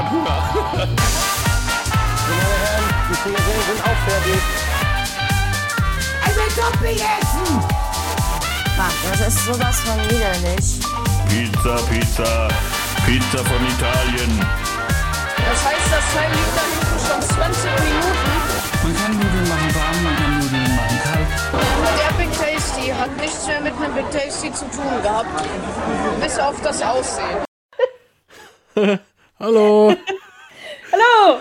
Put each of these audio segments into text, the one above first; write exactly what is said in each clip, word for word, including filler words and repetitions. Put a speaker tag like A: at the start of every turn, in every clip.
A: schon Hunger.
B: Meine Herren, die Frikadellen sind auch fertig.
C: Ich will Topping essen!
D: Ach, das ist sowas von widerlich.
A: Pizza, Pizza, Pizza von Italien.
E: Das heißt, das Teil liegt da hinten schon zwanzig Minuten.
F: Man kann Nudeln machen warm, man kann Nudeln machen kalt.
E: Der Big Tasty hat nichts mehr mit einem Big Tasty zu tun gehabt. Bis auf das Aussehen.
G: Hallo.
H: Hallo!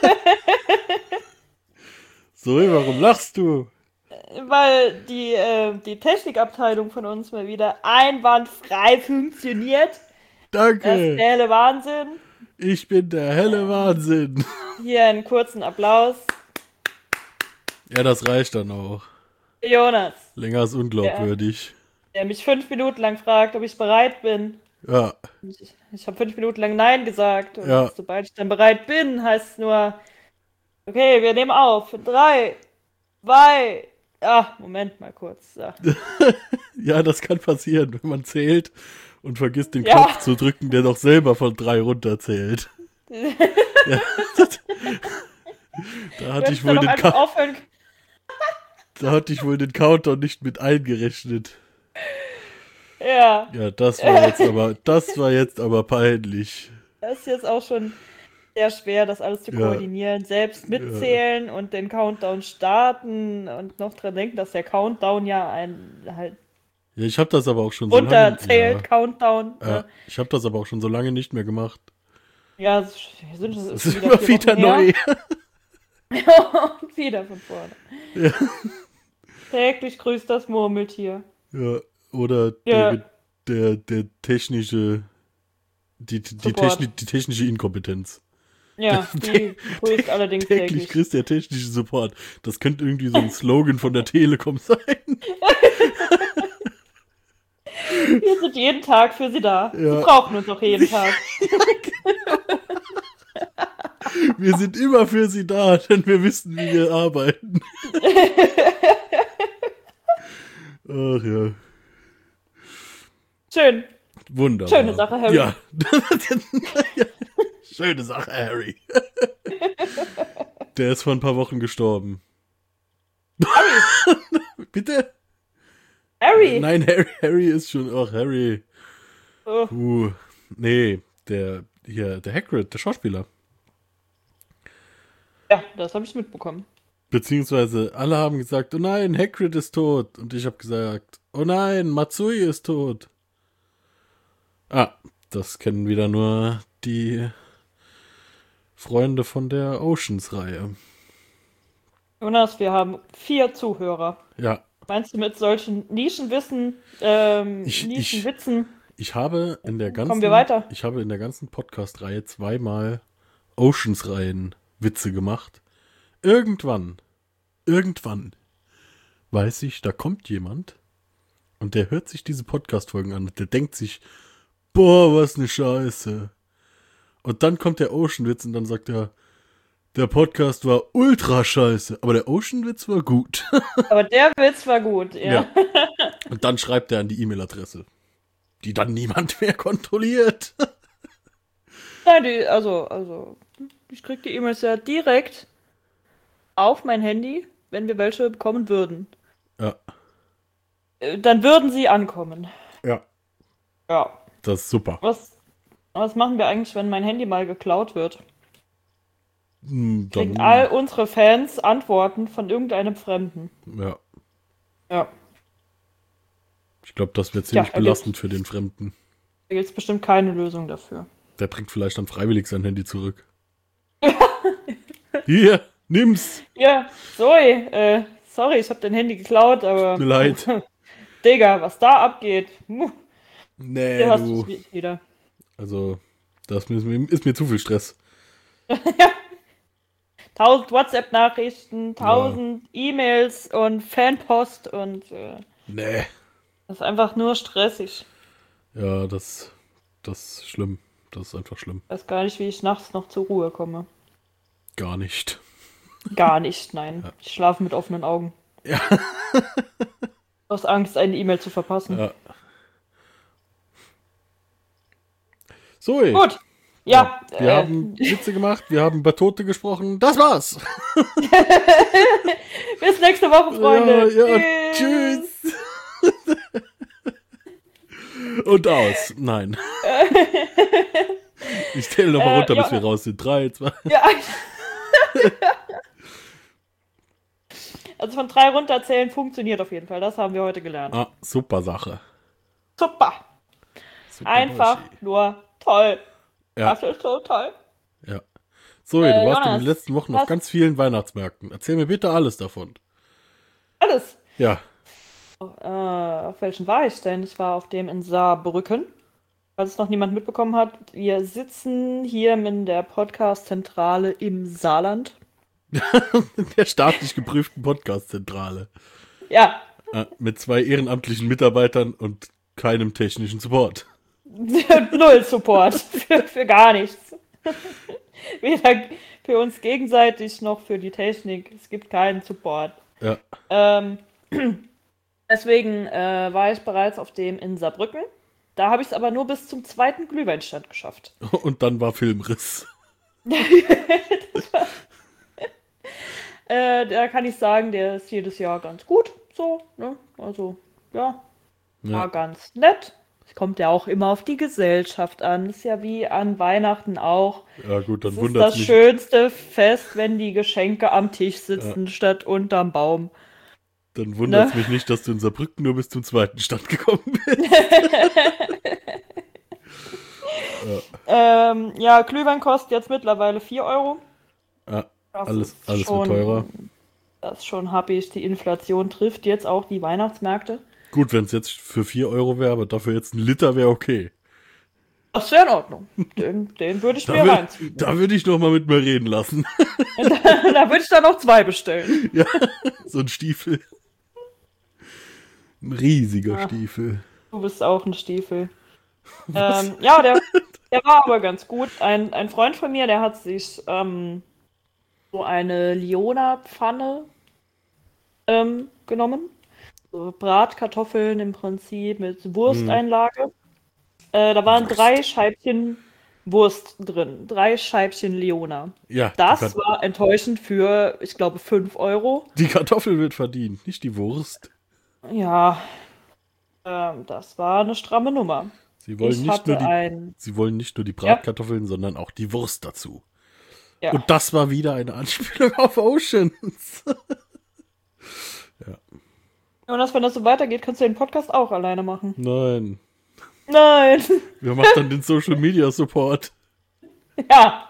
G: Zoe, warum lachst du?
H: Weil die, äh, die Technikabteilung von uns mal wieder einwandfrei funktioniert.
G: Danke.
H: Das ist der helle Wahnsinn.
G: Ich bin der helle Wahnsinn.
H: Hier einen kurzen Applaus.
G: Ja, das reicht dann auch.
H: Jonas,
G: Länger ist unglaubwürdig.
H: der mich fünf Minuten lang fragt, ob ich bereit bin.
G: Ja.
H: Ich, ich habe fünf Minuten lang Nein gesagt. Und
G: Ja.
H: sobald ich dann bereit bin, heißt es nur, okay, wir nehmen auf. Drei, zwei, ach, Moment mal kurz. So.
G: Ja, das kann passieren, wenn man zählt und vergisst den
H: Ja.
G: Knopf zu drücken, der doch selber von drei runterzählt. Ja. Da hatte ich
H: Könntest du
G: wohl
H: noch
G: den
H: einfach
G: Ka-
H: aufhören?
G: da hatte ich wohl den Countdown nicht mit eingerechnet.
H: Ja,
G: Ja, das war jetzt aber, das war jetzt aber peinlich.
H: das ist jetzt auch schon sehr schwer, das alles zu
G: Ja.
H: koordinieren. Selbst mitzählen und den Countdown starten und noch dran denken, dass der Countdown ja ein halt
G: Ja, ich habe das aber auch schon so lange.
H: runterzählt, Countdown.
G: Ja, ja,
H: ne?
G: ich habe das aber auch schon so lange nicht mehr gemacht.
H: Ja, es sind es
G: Das
H: ist
G: ist immer
H: vier
G: wieder
H: Wochen
G: neu.
H: her. Und wieder von vorne.
G: Ja.
H: Täglich grüßt das Murmeltier.
G: Ja, oder
H: Ja.
G: Der, der, der technische, die, die, die,
H: Support.
G: Techni, die technische Inkompetenz.
H: Ja, die grüßt allerdings
G: Täglich
H: täglich.
G: grüßt der technische Support. Das könnte irgendwie so ein Slogan von der Telekom sein.
H: Wir sind jeden Tag für sie da.
G: Ja.
H: Sie brauchen uns auch jeden Tag.
G: Wir sind immer für sie da, denn wir wissen, wie wir arbeiten. Ach ja,
H: Schön.
G: wunderbar.
H: Schöne Sache, Harry.
G: Ja. Schöne Sache, Harry. Der ist vor ein paar Wochen gestorben. Bitte?
H: Harry!
G: Nein, Harry, Harry ist schon. Ach, Harry.
H: Oh.
G: Uh, nee, der hier, der Hagrid, der Schauspieler.
H: Ja, das habe ich mitbekommen.
G: Beziehungsweise alle haben gesagt, oh nein, Hagrid ist tot. Und ich habe gesagt, oh nein, Matsui ist tot. Ah, das kennen wieder nur die Freunde von der Oceans-Reihe.
H: Jonas, wir haben vier Zuhörer.
G: Ja,
H: Meinst du mit solchen Nischenwissen, ähm,
G: Ich- ich-
H: Nischenwitzen?
G: ich habe in der ganzen,
H: Kommen wir weiter?
G: ich habe in der ganzen Podcast-Reihe zweimal Oceans-Reihen-Witze gemacht. Irgendwann, irgendwann weiß ich, da kommt jemand und der hört sich diese Podcast-Folgen an und der denkt sich, boah, was ne Scheiße. Und dann kommt der Ocean-Witz und dann sagt er, der Podcast war ultra scheiße, aber der Ocean-Witz war gut.
H: Aber der Witz war gut, ja.
G: Ja. Und dann schreibt er an die E-Mail-Adresse, die dann niemand mehr kontrolliert.
H: Nein, die, also, also, ich krieg die E-Mails ja direkt auf mein Handy, wenn wir welche bekommen würden.
G: Ja,
H: Äh, Dann würden sie ankommen.
G: ja,
H: Ja.
G: das ist super.
H: Was, was machen wir eigentlich, wenn mein Handy mal geklaut wird?
G: Hm,
H: Kriegen
G: Dann,
H: all unsere Fans Antworten von irgendeinem Fremden.
G: ja,
H: Ja.
G: ich glaube, das wird ziemlich
H: Ja, er
G: belastend für den Fremden.
H: Da gibt es bestimmt keine Lösung dafür.
G: Der bringt vielleicht dann freiwillig sein Handy zurück. Hier, nimm's.
H: Ja, sorry, äh, sorry, ich habe dein Handy geklaut, aber.
G: Mir leid.
H: Digga, was da abgeht. Muh,
G: Nee,
H: hier hast
G: du.
H: du es wieder.
G: Also, das ist mir, ist mir zu viel Stress.
H: Tausend WhatsApp-Nachrichten, tausend E-Mails und Fanpost und äh,
G: Nee.
H: das ist einfach nur stressig.
G: Ja, das, das ist schlimm. Das ist einfach schlimm.
H: Ich weiß gar nicht, wie ich nachts noch zur Ruhe komme.
G: Gar nicht.
H: Gar nicht, nein. Ich schlafe mit offenen Augen.
G: Ja.
H: Aus Angst, eine E-Mail zu verpassen.
G: Ja. Zoe,
H: Gut, Ja,
G: Wir
H: äh,
G: haben Witze gemacht, wir haben über Tote gesprochen. Das war's.
H: bis nächste Woche, Freunde.
G: Ja, ja, tschüss. Und aus. Nein. Ich zähle nochmal
H: Äh,
G: runter, bis
H: ja.
G: wir raus sind. Drei, zwei.
H: Ja. Also von drei runterzählen funktioniert auf jeden Fall. Das haben wir heute gelernt.
G: Ah, super Sache.
H: Super.
G: Super
H: Einfach
G: Moshi.
H: nur toll.
G: Ja.
H: Das ist so toll.
G: Ja. So,
H: Äh,
G: du warst in
H: Jonas,
G: den letzten Wochen auf
H: was-
G: ganz vielen Weihnachtsmärkten. Erzähl mir bitte alles davon.
H: Alles.
G: Ja.
H: Äh, auf welchen war ich denn? Ich war auf dem in Saarbrücken. Falls es noch niemand mitbekommen hat, wir sitzen hier in der Podcast-Zentrale im Saarland.
G: Der staatlich geprüften Podcast-Zentrale.
H: Ja,
G: Äh, mit zwei ehrenamtlichen Mitarbeitern und keinem technischen Support.
H: null Support für, für gar nichts. Weder für uns gegenseitig noch für die Technik. Es gibt keinen Support.
G: Ja.
H: Ähm, deswegen äh, war ich bereits auf dem in Saarbrücken. Da habe ich es aber nur bis zum zweiten Glühweinstand geschafft.
G: Und dann war Filmriss.
H: Äh, da kann ich sagen, der ist jedes Jahr ganz gut. So, ne? Also, ja, war
G: Ja.
H: ganz nett. Es kommt ja auch immer auf die Gesellschaft an. Ist ja wie an Weihnachten auch.
G: Ja, gut, dann
H: Es ist
G: wundert
H: das
G: mich.
H: schönste Fest, wenn die Geschenke am Tisch sitzen, statt unterm Baum.
G: Dann wundert es
H: Ne?
G: mich nicht, dass du in Saarbrücken nur bis zum zweiten Stand gekommen bist.
H: Ähm, ja, Glühwein kostet jetzt mittlerweile vier Euro.
G: Ja,
H: Das
G: alles,
H: ist
G: alles wird
H: schon-
G: teurer.
H: Das ist schon happig. Die Inflation trifft jetzt auch die Weihnachtsmärkte.
G: Gut, wenn es jetzt für vier Euro wäre, aber dafür jetzt ein Liter wäre okay.
H: Das wäre in Ordnung. Den, den würde ich
G: Da,
H: mir
G: wür-
H: reinziehen.
G: da würde ich noch mal mit mir reden lassen.
H: Da würde ich dann noch zwei bestellen.
G: Ja, so ein Stiefel. Ein riesiger
H: Ah.
G: Stiefel.
H: Du bist auch ein Stiefel. Ähm, ja, der, der war aber ganz gut. Ein, ein Freund von mir, der hat sich ähm, so eine Liona-Pfanne ähm, genommen. So Bratkartoffeln im Prinzip mit Wursteinlage. Äh, da waren
G: Wurst.
H: drei Scheibchen Wurst drin. Drei Scheibchen Liona.
G: Ja,
H: Das
G: die, Kart-
H: war enttäuschend für, ich glaube, fünf Euro.
G: die Kartoffel wird verdient, nicht die Wurst.
H: Ja, ähm, das war eine stramme Nummer.
G: Sie wollen,
H: Ich
G: nicht
H: hatte
G: nur, die,
H: ein...
G: sie wollen nicht nur die Bratkartoffeln, sondern auch die Wurst dazu.
H: Ja.
G: Und das war wieder eine Anspielung auf Oceans.
H: Jonas, wenn das so weitergeht, kannst du den Podcast auch alleine machen.
G: Nein.
H: Nein.
G: Wer macht dann den Social Media Support?
H: Ja.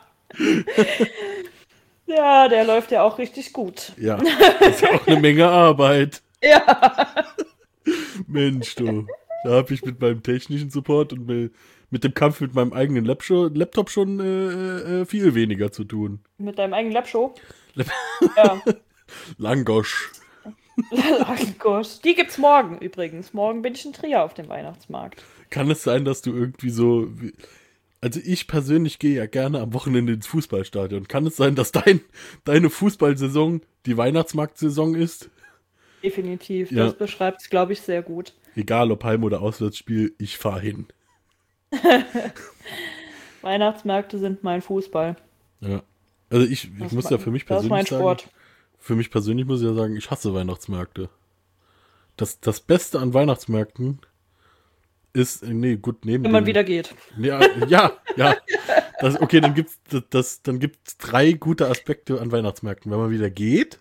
H: Ja, der läuft ja auch richtig gut.
G: Ja, das ist ja auch eine Menge Arbeit.
H: Ja.
G: Mensch, du. Da habe ich mit meinem technischen Support und mit, mit dem Kampf mit meinem eigenen Lapsho- Laptop schon äh, äh, viel weniger zu tun.
H: Mit deinem eigenen Lab-Show.
G: Lab-
H: Ja.
G: Langosch.
H: Langosch. Die gibt's morgen übrigens. Morgen bin ich in Trier auf dem Weihnachtsmarkt.
G: Kann es sein, dass du irgendwie so... wie- Also ich persönlich gehe ja gerne am Wochenende ins Fußballstadion. Kann es sein, dass dein, deine Fußballsaison die Weihnachtsmarktsaison ist?
H: Definitiv.
G: Ja.
H: Das beschreibt es, glaube ich, sehr gut.
G: Egal ob Heim- oder Auswärtsspiel, ich fahre hin.
H: Weihnachtsmärkte sind mein Fußball.
G: Ja. Also ich, ich
H: Das
G: muss
H: ist
G: ja
H: mein-
G: für mich
H: das ist
G: persönlich
H: mein
G: sagen,
H: Sport.
G: für mich persönlich muss ich ja sagen, ich hasse Weihnachtsmärkte. Das, das Beste an Weihnachtsmärkten ist, nee, gut, neben
H: Wenn man
G: dem-
H: wieder geht.
G: Ja, ja, ja. Das, okay, dann gibt's das, das, dann gibt's drei gute Aspekte an Weihnachtsmärkten. Wenn man wieder geht,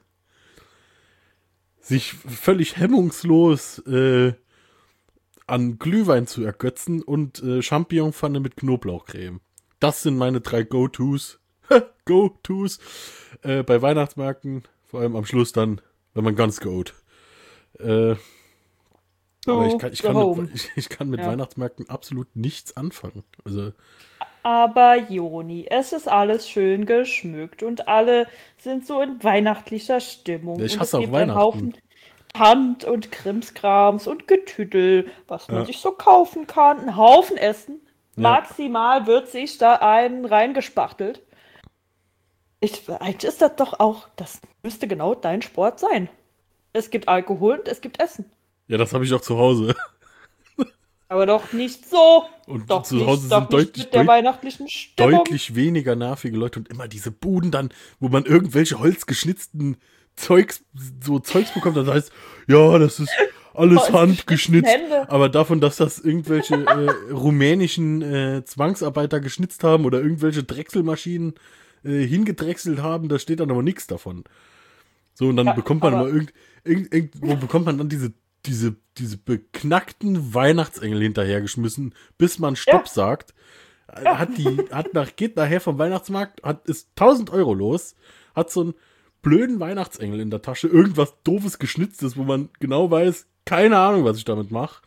G: sich völlig hemmungslos äh, an Glühwein zu ergötzen und äh, Champignonpfanne mit Knoblauchcreme. Das sind meine drei Go-Tos. Go-Tos äh, bei Weihnachtsmärkten. Vor allem am Schluss dann, wenn man ganz goat. Äh, aber ich kann, ich kann
H: home.
G: mit, ich, ich kann mit
H: Ja.
G: Weihnachtsmärkten absolut nichts anfangen. Also,
H: Aber Joni, es ist alles schön geschmückt und alle sind so in weihnachtlicher Stimmung.
G: Ja, ich
H: und
G: hasse
H: es
G: auch
H: gibt einen
G: Weihnachten.
H: Haufen Hand und Krimskrams und Getüdel, was man
G: Ja.
H: sich so kaufen kann. Ein Haufen Essen.
G: Ja.
H: Maximal wird sich da einen reingespachtelt. Ich, eigentlich ist das doch auch, das müsste genau dein Sport sein. Es gibt Alkohol und es gibt Essen.
G: ja, das habe ich auch zu Hause.
H: Aber doch nicht so.
G: Und
H: doch
G: zu
H: nicht,
G: Hause
H: doch
G: sind
H: nicht
G: deutlich,
H: mit der
G: deut-
H: weihnachtlichen Stimmung.
G: deutlich weniger nervige Leute und immer diese Buden dann, wo man irgendwelche holzgeschnitzten Zeugs, so Zeugs bekommt, das heißt, ja, das ist alles handgeschnitzt,
H: Hände.
G: aber davon, dass das irgendwelche äh, rumänischen äh, Zwangsarbeiter geschnitzt haben oder irgendwelche Drechselmaschinen äh, hingedrechselt haben, da steht dann aber nichts davon. So, und dann
H: Ja,
G: bekommt man
H: aber-
G: immer irgend, irgend, irgendwo bekommt man dann diese, diese, diese beknackten Weihnachtsengel hinterhergeschmissen, bis man Stopp
H: Ja.
G: sagt. Hat die, hat nach, geht nachher vom Weihnachtsmarkt, hat, ist tausend Euro los, hat so einen blöden Weihnachtsengel in der Tasche, irgendwas doofes Geschnitztes, wo man genau weiß, keine Ahnung, was ich damit mache.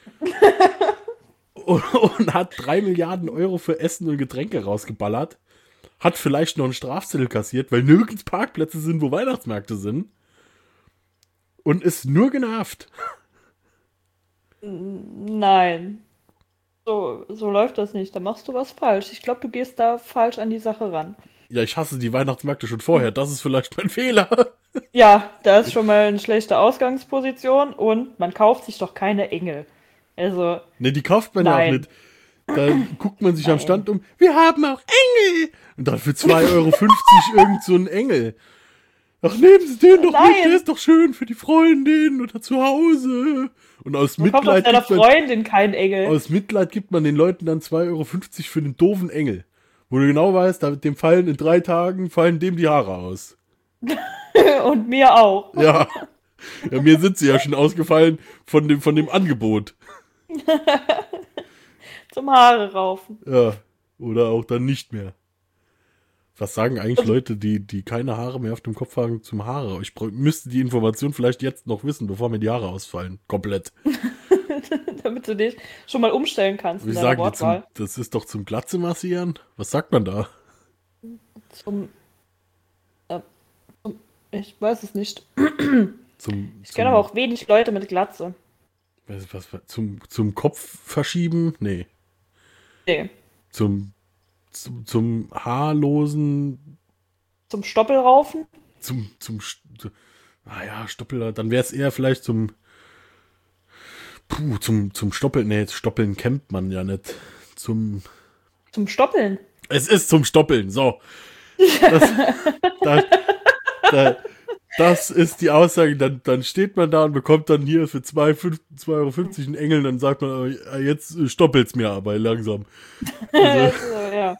G: und, und hat drei Milliarden Euro für Essen und Getränke rausgeballert. Hat vielleicht noch einen Strafzettel kassiert, weil nirgends Parkplätze sind, wo Weihnachtsmärkte sind. Und ist nur genervt.
H: Nein. So, so läuft das nicht. Da machst du was falsch. Ich glaube, du gehst da falsch an die Sache ran.
G: Ja, ich hasse die Weihnachtsmärkte schon vorher. Das ist vielleicht mein Fehler.
H: Ja, da ist schon mal eine schlechte Ausgangsposition und man kauft sich doch keine Engel. Also,
G: Ne, die kauft man ja auch
H: Nein.
G: nicht. Da guckt man sich am Stand um. Wir haben auch Engel. Und dann für zwei Euro fünfzig irgend so ein Engel. Ach, nehmen Sie den doch
H: Nein.
G: mit. Der ist doch schön für die Freundin oder zu Hause. Und aus
H: man kauft auch
G: Mitleid,
H: deiner
G: gibt man,
H: Freundin keinen Engel.
G: aus Mitleid gibt man den Leuten dann zwei Euro fünfzig für den doofen Engel. Wo du genau weißt, da- dem fallen in drei Tagen, fallen dem die Haare aus.
H: Und mir auch.
G: Ja. Ja, mir sind sie ja schon ausgefallen von dem, von dem Angebot.
H: Zum Haare raufen.
G: Ja. Oder auch dann nicht mehr. Was sagen eigentlich Leute, die, die keine Haare mehr auf dem Kopf haben, zum Haare? Ich bräu- müsste die Information vielleicht jetzt noch wissen, bevor mir die Haare ausfallen. Komplett.
H: Damit du dich schon mal umstellen kannst
G: Wie
H: in deiner
G: sagen die zum,
H: Wortwahl.
G: das ist doch zum Glatze massieren? Was sagt man da?
H: Zum, äh, zum, ich weiß es nicht.
G: Zum,
H: Ich kenne aber auch wenig Leute mit Glatze.
G: Was, was, was, zum, zum Kopf verschieben? Nee.
H: Nee.
G: Zum, zum, zum haarlosen,
H: Zum Stoppelraufen?
G: zum, zum, St- naja, Stoppel, dann wäre es eher vielleicht zum, puh, zum, zum Stoppeln, nee, Stoppeln kennt man ja nicht. Zum,
H: Zum Stoppeln?
G: es ist zum Stoppeln, so. Das, da, da, das ist die Aussage, dann, dann steht man da und bekommt dann hier für zwei Euro fünfzig einen Engel, dann sagt man, äh, jetzt äh, stoppelt's mir aber langsam.
H: Also, ja.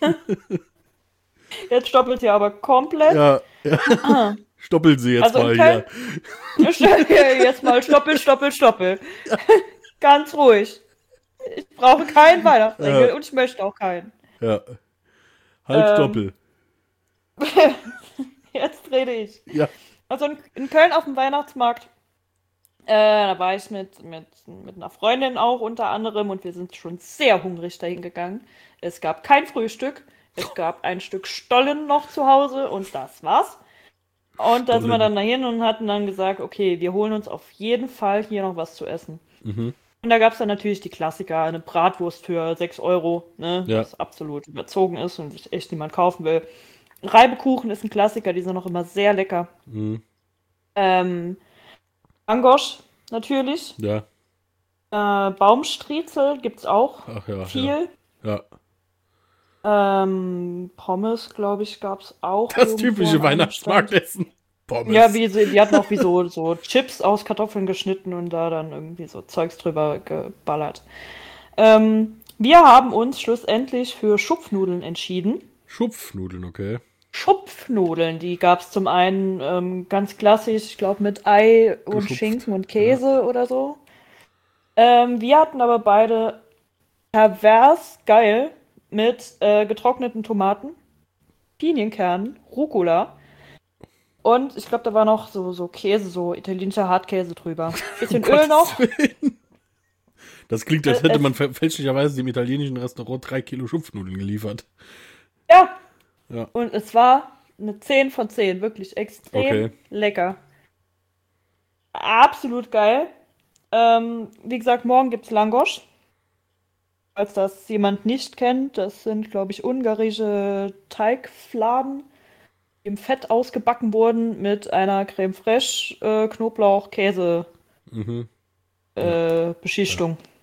H: Jetzt stoppelt ihr aber komplett.
G: Ja, ja. Stoppeln Sie jetzt
H: Also in
G: mal hier.
H: Köln- Jetzt mal stoppel, stoppel, stoppel. Ganz ruhig. Ich brauche keinen Weihnachtsengel
G: Ja.
H: und ich möchte auch keinen.
G: Ja. Halt
H: Ähm.
G: Stoppel.
H: Jetzt rede ich.
G: Ja.
H: Also in, in Köln auf dem Weihnachtsmarkt, äh, da war ich mit, mit, mit einer Freundin auch unter anderem und wir sind schon sehr hungrig dahin gegangen. Es gab kein Frühstück, es gab ein Stück Stollen noch zu Hause und das war's. Und da sind wir dann dahin und hatten dann gesagt, okay, wir holen uns auf jeden Fall hier noch was zu essen.
G: Mhm.
H: Und da gab es dann natürlich die Klassiker, eine Bratwurst für sechs Euro, ne,
G: Ja.
H: was absolut überzogen ist und sich echt niemand kaufen will. Reibekuchen ist ein Klassiker, die sind auch immer sehr lecker.
G: Mhm.
H: Ähm, Angosch natürlich.
G: Ja.
H: Äh, Baumstriezel gibt's auch
G: Ach ja.
H: viel.
G: Ja. ja.
H: Ähm, Pommes, glaube ich, gab's auch.
G: Das
H: irgendwo
G: typische
H: am
G: Weihnachtsmarktessen. Pommes.
H: Ja, wie sie, die hatten auch wie so, so Chips aus Kartoffeln geschnitten und da dann irgendwie so Zeugs drüber geballert. Ähm, wir haben uns schlussendlich für Schupfnudeln entschieden.
G: Schupfnudeln, okay.
H: Schupfnudeln, die gab es zum einen ähm, ganz klassisch, ich glaube mit Ei und
G: Geschupft,
H: Schinken und Käse oder so. Ähm, wir hatten aber beide pervers geil mit äh, getrockneten Tomaten, Pinienkernen, Rucola und ich glaube, da war noch so, so Käse, so italienischer Hartkäse drüber. Bisschen
G: Um
H: Öl
G: Gottes
H: noch.
G: Willen. Das klingt, als
H: Äh,
G: hätte
H: es-
G: man fä- fälschlicherweise dem italienischen Restaurant drei Kilo Schupfnudeln geliefert.
H: Ja.
G: Ja.
H: Und es war eine zehn von zehn, wirklich extrem
G: Okay.
H: lecker. Absolut geil. Ähm, wie gesagt, morgen gibt's Langosch. Falls das jemand nicht kennt, das sind, glaube ich, ungarische Teigfladen, die im Fett ausgebacken wurden mit einer Creme fraiche, äh, Knoblauch, Käse
G: Mhm.
H: äh, Beschichtung.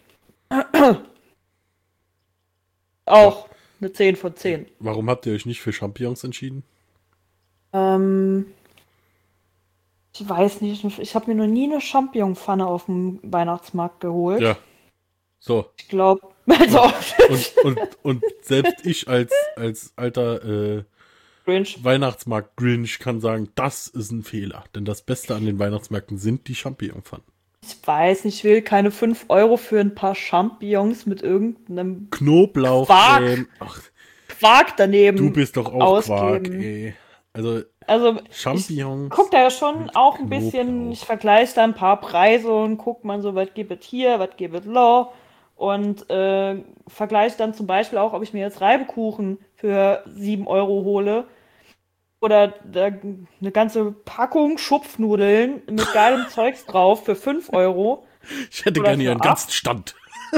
H: Auch eine zehn von zehn.
G: Warum habt ihr euch nicht für Champignons entschieden?
H: Ähm, ich weiß nicht, ich habe mir noch nie eine Champignon-Pfanne auf dem Weihnachtsmarkt geholt.
G: Ja. So.
H: Ich glaube, also
G: Und, und, und selbst ich als, als alter äh,
H: Grinch.
G: Weihnachtsmarkt-Grinch kann sagen, das ist ein Fehler. Denn das Beste an den Weihnachtsmärkten sind die Champignon-Pfannen.
H: Ich weiß nicht, ich will keine fünf Euro für ein paar Champignons mit irgendeinem
G: Knoblauch.
H: Quark.
G: Ähm, ach,
H: Quark daneben
G: du bist doch auch
H: ausgeben.
G: Quark, ey. Also,
H: Also,
G: Champignons.
H: ich guck da ja schon
G: mit
H: auch ein bisschen,
G: Knoblauch.
H: ich vergleiche da ein paar Preise und guck man so, was gibt es hier, was gibt es da. Und äh, vergleiche dann zum Beispiel auch, ob ich mir jetzt Reibekuchen für sieben Euro hole oder da, eine ganze Packung Schupfnudeln mit geilem Zeugs drauf für fünf Euro.
G: Ich hätte
H: Oder
G: gerne hier
H: für
G: einen ganzen Stand.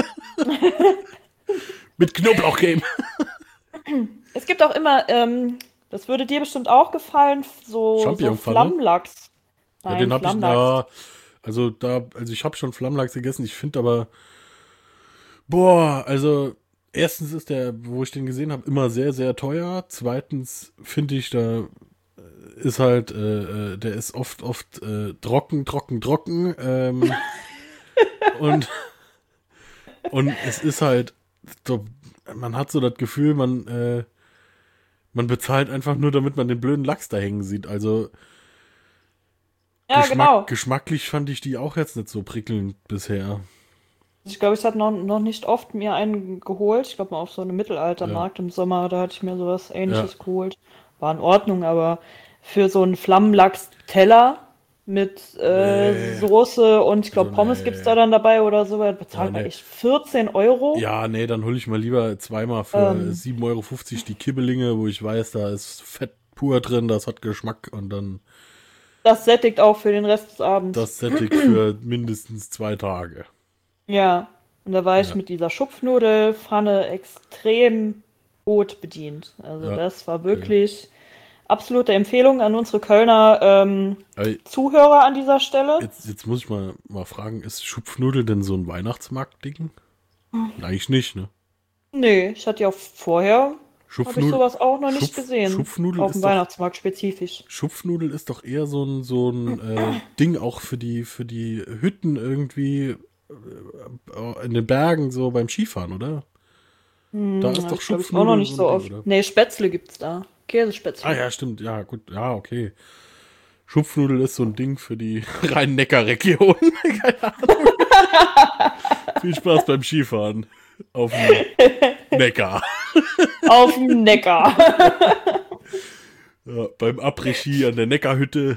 G: Mit Knoblauchcreme.
H: Es gibt auch immer, ähm, das würde dir bestimmt auch gefallen, so, so
G: Champignonpfanne?
H: Flammlachs.
G: Ja,
H: Nein,
G: den hab ich,
H: Flammlachs.
G: ja, also da, also ich habe schon Flammlachs gegessen, ich finde aber, boah, also erstens ist der, wo ich den gesehen habe, immer sehr, sehr teuer. Zweitens finde ich, da ist halt, äh, äh, der ist oft, oft äh, trocken, trocken, trocken. Ähm, und, und es ist halt, so, man hat so das Gefühl, man, äh, man bezahlt einfach nur, damit man den blöden Lachs da hängen sieht. Also
H: Ja,
G: Geschmack,
H: genau.
G: geschmacklich fand ich die auch jetzt nicht so prickelnd bisher.
H: Ich glaube, ich habe noch, noch nicht oft mir einen geholt. Ich glaube mal auf so einem Mittelaltermarkt im Sommer, da hatte ich mir sowas Ähnliches
G: Ja.
H: geholt. War in Ordnung, aber für so einen Flammenlachs-Teller mit äh,
G: Nee.
H: Soße und ich glaube
G: Also,
H: Pommes
G: nee.
H: gibt's da dann dabei oder so, bezahlt
G: Ja,
H: man
G: nee.
H: echt vierzehn Euro.
G: Ja, nee, dann hole ich mal lieber zweimal für
H: Ähm.
G: sieben Euro fünfzig die Kibbelinge, wo ich weiß, da ist Fett pur drin, das hat Geschmack und dann
H: Das sättigt auch für den Rest des Abends.
G: das sättigt für mindestens zwei Tage.
H: Ja, und da war ich
G: Ja.
H: mit dieser Schupfnudelpfanne extrem gut bedient. Also
G: Ja.
H: das war wirklich absolute Empfehlung an unsere Kölner ähm,
G: Ey,
H: Zuhörer an dieser Stelle.
G: Jetzt, jetzt muss ich mal, mal fragen, ist Schupfnudel denn so ein Weihnachtsmarkt-Ding? Eigentlich nicht, ne?
H: Nee, ich hatte ja auch vorher, habe ich
G: Schupfnudel,
H: sowas auch noch nicht
G: Schupf-
H: gesehen.
G: Schupfnudel
H: Auf
G: ist
H: dem
G: doch-
H: Weihnachtsmarkt spezifisch.
G: Schupfnudel ist doch eher so ein, so ein äh, Ding auch für die, für die Hütten irgendwie äh, in den Bergen, so beim Skifahren, oder? Da ist
H: Ja,
G: doch
H: ich glaub, ich
G: Schupfnudel
H: auch noch nicht so
G: ein
H: oft.
G: Ding, oder?
H: Nee, Spätzle gibt's da. Käsespätzle.
G: Ah ja, stimmt, ja, gut, ja, okay. Schupfnudel ist so ein Ding für die Rhein-Neckar-Region. Keine Ahnung. Viel Spaß beim Skifahren auf dem Neckar.
H: Auf dem Neckar.
G: Ja, beim Après-Ski an der Neckarhütte.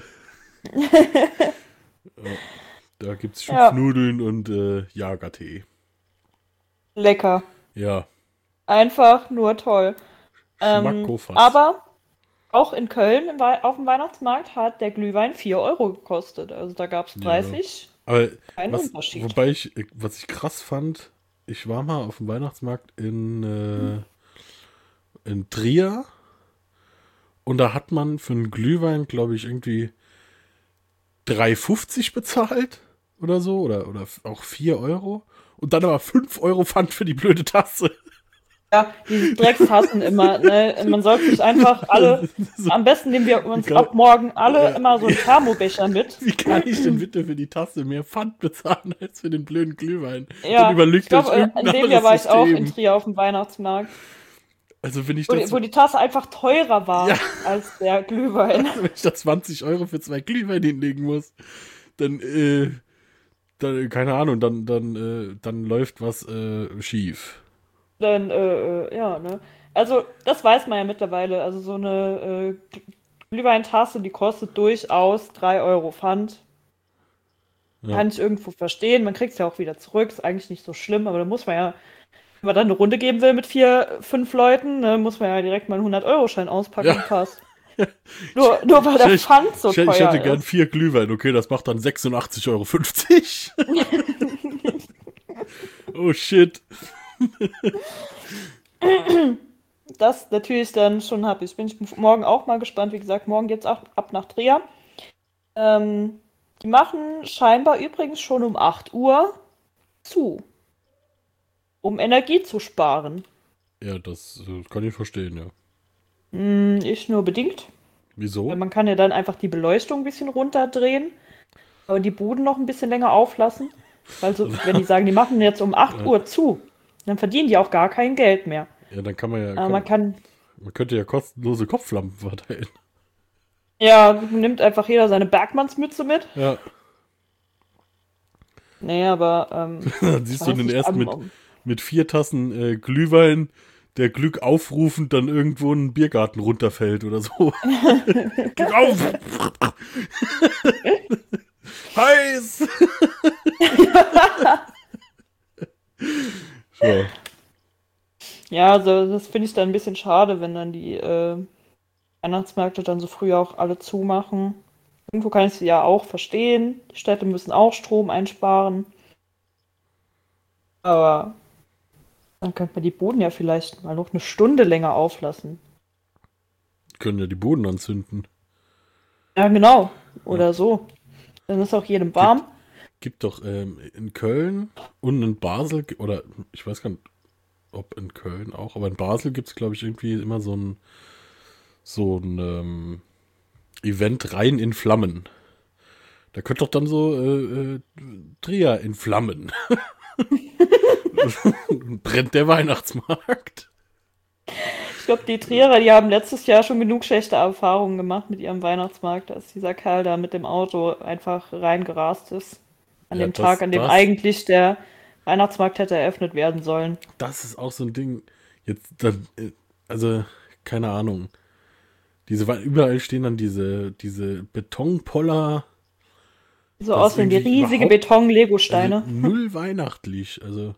G: Ja, da gibt's
H: Ja.
G: Schupfnudeln und äh, Jagertee.
H: Lecker.
G: Ja,
H: Einfach nur toll. Ähm,
G: Schmackofatz.
H: aber auch in Köln im Wei- auf dem Weihnachtsmarkt hat der Glühwein vier Euro gekostet. Also da gab es preislich.
G: Aber
H: Kein
G: was,
H: Unterschied.
G: wobei ich, was ich krass fand, ich war mal auf dem Weihnachtsmarkt in, äh, in Trier und da hat man für einen Glühwein, glaube ich, irgendwie drei fünfzig bezahlt oder so oder, oder auch vier Euro und dann aber fünf Euro Pfand für die blöde Tasse.
H: Ja, diese Dreckstassen immer. Ne? Man sollte sich einfach alle, am besten nehmen wir uns
G: Egal.
H: ab morgen alle
G: Ja.
H: immer so einen Thermobecher mit.
G: Wie kann ich denn bitte für die Tasse mehr Pfand bezahlen als für den blöden Glühwein?
H: Ja,
G: Dann überlegt
H: ich glaube,
G: euch
H: in
G: irgendein
H: dem Jahr war
G: anderes
H: ich auch in
G: System.
H: Trier auf dem Weihnachtsmarkt,
G: Also wenn ich
H: wo,
G: das
H: die- wo die Tasse einfach teurer war
G: Ja.
H: als der Glühwein.
G: wenn ich da zwanzig Euro für zwei Glühwein hinlegen muss, dann, äh, dann keine Ahnung, dann, dann, äh, dann läuft was äh, schief.
H: Dann, äh, äh, ja, ne? Also, das weiß man ja mittlerweile. Also, so eine äh, Glühweintasse, die kostet durchaus drei Euro Pfand.
G: Ja.
H: Kann ich irgendwo verstehen. Man kriegt es ja auch wieder zurück. Ist eigentlich nicht so schlimm, aber da muss man ja, wenn man dann eine Runde geben will mit vier, fünf Leuten, ne, muss man ja direkt mal einen hundert-Euro-Schein auspacken.
G: Ja.
H: Passt. Nur, nur weil der
G: Ich-
H: Pfand so
G: ich,
H: teuer
G: ich hätte
H: ist.
G: gern vier Glühwein, okay, das macht dann sechsundachtzig Euro fünfzig. Oh shit.
H: Das natürlich dann schon habe ich. Bin ich morgen auch mal gespannt. Wie gesagt, morgen geht's auch ab nach Trier. Ähm, die machen scheinbar übrigens schon um acht Uhr zu. um Energie zu sparen.
G: Ja, das äh, kann ich verstehen, ja.
H: Hm, ich nur bedingt.
G: Wieso?
H: Weil man kann ja dann einfach die Beleuchtung ein bisschen runterdrehen, aber die Buden noch ein bisschen länger auflassen. Also, wenn die sagen, die machen jetzt um acht Uhr zu, dann verdienen die auch gar kein Geld mehr.
G: Ja, dann kann man ja.
H: Aber
G: Kann,
H: man kann,
G: man könnte ja kostenlose Kopflampen verteilen.
H: ja, nimmt einfach jeder seine Bergmannsmütze mit.
G: Ja.
H: Nee, aber, ähm,
G: Dann siehst du
H: weiß
G: den
H: nicht,
G: erst
H: am-
G: mit, mit vier Tassen äh, Glühwein, der Glück aufrufend dann irgendwo in einen Biergarten runterfällt oder so. Glück auf! Heiß! So.
H: ja, also das finde ich dann ein bisschen schade, wenn dann die äh, Weihnachtsmärkte dann so früh auch alle zumachen. Irgendwo kann ich sie ja auch verstehen. Die Städte müssen auch Strom einsparen. Aber dann könnte man die Buden ja vielleicht mal noch eine Stunde länger auflassen.
G: Können ja die Boden anzünden.
H: Ja, genau. Oder so. Dann ist auch jedem warm.
G: Gibt doch ähm, in Köln und in Basel, oder ich weiß gar nicht, ob in Köln auch, aber in Basel gibt es, glaube ich, irgendwie immer so ein so ein ähm, Event rein in Flammen. Da könnte doch dann so äh, äh, Dreher in Flammen. Brennt der Weihnachtsmarkt.
H: Ich glaube, die Trierer, die haben letztes Jahr schon genug schlechte Erfahrungen gemacht mit ihrem Weihnachtsmarkt, als dieser Kerl da mit dem Auto einfach reingerast ist. An
G: Ja,
H: dem
G: das-
H: Tag, an dem
G: das-
H: eigentlich der Weihnachtsmarkt hätte eröffnet werden sollen.
G: Das ist auch so ein Ding. Jetzt, dann, äh, also, keine Ahnung. Diese, Wei- überall stehen dann diese, diese Betonpoller.
H: So
G: Das
H: aussehen wie
G: irgendwie
H: riesige
G: überhaupt-
H: Beton-Lego-Steine.
G: Also null weihnachtlich. Also,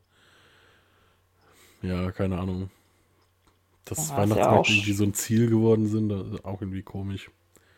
G: ja, keine Ahnung. Dass
H: Ja, ist ja
G: Weihnachtsmärkte
H: auch sch-
G: irgendwie so ein Ziel geworden sind, das ist auch irgendwie komisch.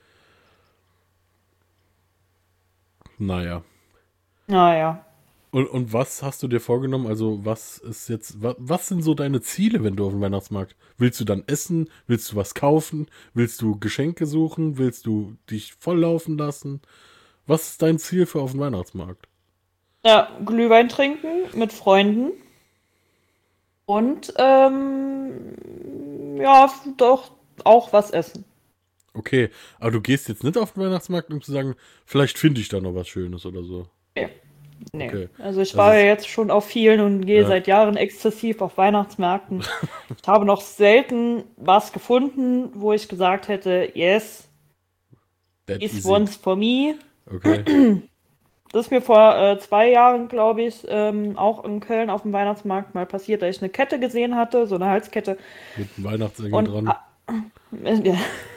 G: Naja.
H: Naja.
G: Und, und was hast du dir vorgenommen? Also, was ist jetzt, was, was sind so deine Ziele, wenn du auf dem Weihnachtsmarkt? Willst du dann essen? Willst du was kaufen? Willst du Geschenke suchen? Willst du dich volllaufen lassen? Was ist dein Ziel für auf dem Weihnachtsmarkt?
H: Ja, Glühwein trinken mit Freunden. Und, ähm, ja, doch auch was essen.
G: Okay, aber du gehst jetzt nicht auf den Weihnachtsmarkt, um zu sagen, vielleicht finde ich da noch was Schönes oder so.
H: Nee.
G: Okay.
H: Also ich
G: Das
H: war
G: ist-
H: ja jetzt schon auf vielen und gehe
G: Ja.
H: seit Jahren exzessiv auf Weihnachtsmärkten. Ich habe noch selten was gefunden, wo ich gesagt hätte, yes,
G: That
H: this
G: easy.
H: one's for me.
G: Okay.
H: Das ist mir vor äh, zwei Jahren, glaube ich, ähm, auch in Köln auf dem Weihnachtsmarkt mal passiert, da ich eine Kette gesehen hatte, so eine Halskette.
G: Mit einem Weihnachtsengel
H: Und,
G: dran.
H: ah, ja.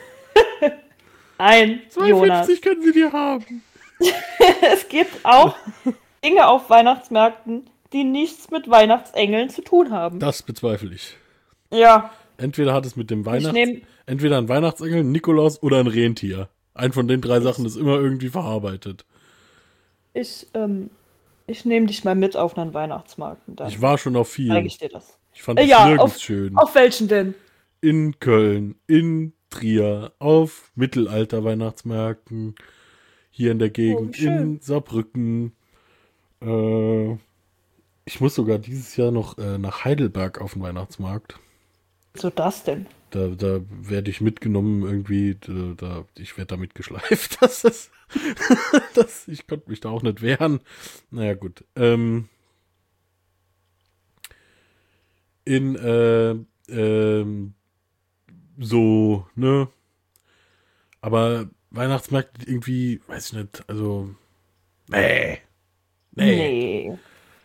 H: Nein, Jonas.
G: zwei fünfzig können sie dir haben.
H: Es gibt auch Dinge auf Weihnachtsmärkten, die nichts mit Weihnachtsengeln zu tun haben.
G: Das bezweifle ich.
H: Ja,
G: Entweder hat es mit dem Weihnachts...
H: nehm-
G: Entweder ein Weihnachtsengel, ein Nikolaus oder ein Rentier. Ein von den drei Sachen ist immer irgendwie verarbeitet.
H: ich, ähm, ich nehme dich mal mit auf einen Weihnachtsmarkt. Und dann
G: Ich war schon auf
H: zeige
G: vielen.
H: ich dir das.
G: Ich fand
H: Äh,
G: es
H: ja,
G: nirgends
H: auf,
G: schön.
H: auf welchen denn?
G: In Köln, in Trier, auf Mittelalter-Weihnachtsmärkten, hier in der Gegend,
H: Oh, schön.
G: in Saarbrücken. Äh, ich muss sogar dieses Jahr noch äh, nach Heidelberg auf den Weihnachtsmarkt.
H: So das denn?
G: Da, da werde ich mitgenommen irgendwie, da, da, ich werde da mitgeschleift. Das ist, das, ich konnte mich da auch nicht wehren. Naja, gut. Ähm, in, äh, ähm, so, ne? Aber Weihnachtsmärkte irgendwie, weiß ich nicht, also, nee. Nee.
H: Nee.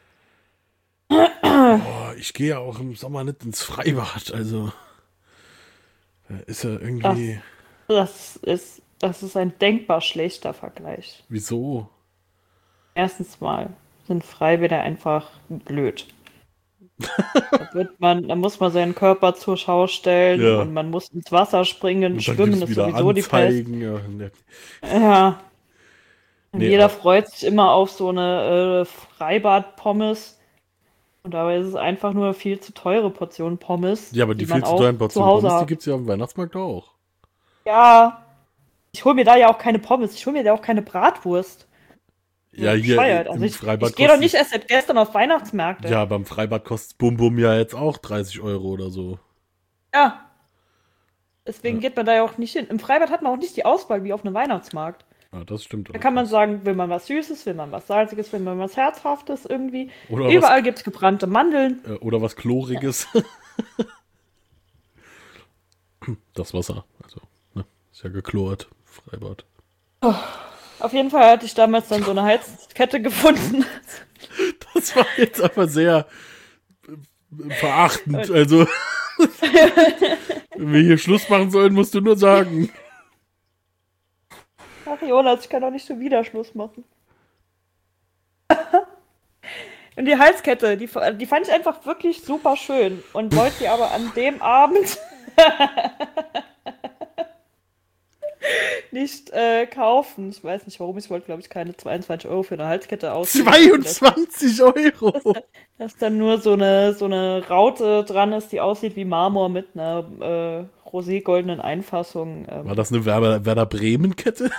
G: Boah, ich gehe ja auch im Sommer nicht ins Freibad, also, da ist ja irgendwie,
H: Das ist, das ist ein denkbar schlechter Vergleich.
G: wieso?
H: Erstens mal sind Freibäder einfach blöd. Da, wird man, da muss man seinen Körper zur Schau stellen
G: Ja.
H: und man muss ins Wasser springen.
G: Und dann
H: Schwimmen
G: gibt's
H: ist
G: wieder
H: sowieso die Pest.
G: Anzeigen. Ja, ne.
H: Ja. Und
G: Nee,
H: jeder
G: aber-
H: freut sich immer auf so eine äh, Freibad-Pommes. Und dabei ist es einfach nur eine viel zu teure Portion Pommes.
G: Ja, aber die,
H: man
G: viel zu
H: auch
G: teuren
H: zu
G: Portionen
H: Hause
G: Pommes, die
H: hat.
G: gibt es ja am Weihnachtsmarkt auch.
H: Ja. Ich hole mir da ja auch keine Pommes. Ich hole mir da auch keine Bratwurst.
G: Ja, hier
H: bescheuert.
G: im
H: Also ich,
G: Freibad
H: ich gehe doch
G: kostet-
H: nicht erst seit gestern auf Weihnachtsmärkte.
G: Ja, beim Freibad kostet Bum Bum ja jetzt auch dreißig Euro oder so.
H: Ja. Deswegen
G: Ja.
H: geht man da ja auch nicht hin. Im Freibad hat man auch nicht die Auswahl wie auf einem Weihnachtsmarkt.
G: Ja, das stimmt.
H: Da kann man sagen, will man was Süßes, will man was Salziges, will man was Herzhaftes irgendwie.
G: Oder
H: Überall gibt es gebrannte Mandeln.
G: was, äh, oder was Chloriges. Das Wasser, also, ne, ist ja geklort, Freibad.
H: Auf jeden Fall hatte ich damals dann so eine Heizkette gefunden.
G: Das war jetzt aber sehr äh, verachtend. Also, wenn wir hier Schluss machen sollen, musst du nur sagen.
H: Ach Jonas, ich kann doch nicht schon wieder Schluss machen. Und die Halskette, die, die fand ich einfach wirklich super schön und wollte die aber an dem Abend nicht äh, kaufen. Ich weiß nicht warum, ich wollte glaube ich keine zweiundzwanzig Euro für eine Halskette ausgeben.
G: zweiundzwanzig Euro!
H: Dass dann nur so eine, so eine Raute dran ist, die aussieht wie Marmor mit einer äh, roségoldenen Einfassung. Ähm,
G: War das eine Werder, Werder Bremen-Kette?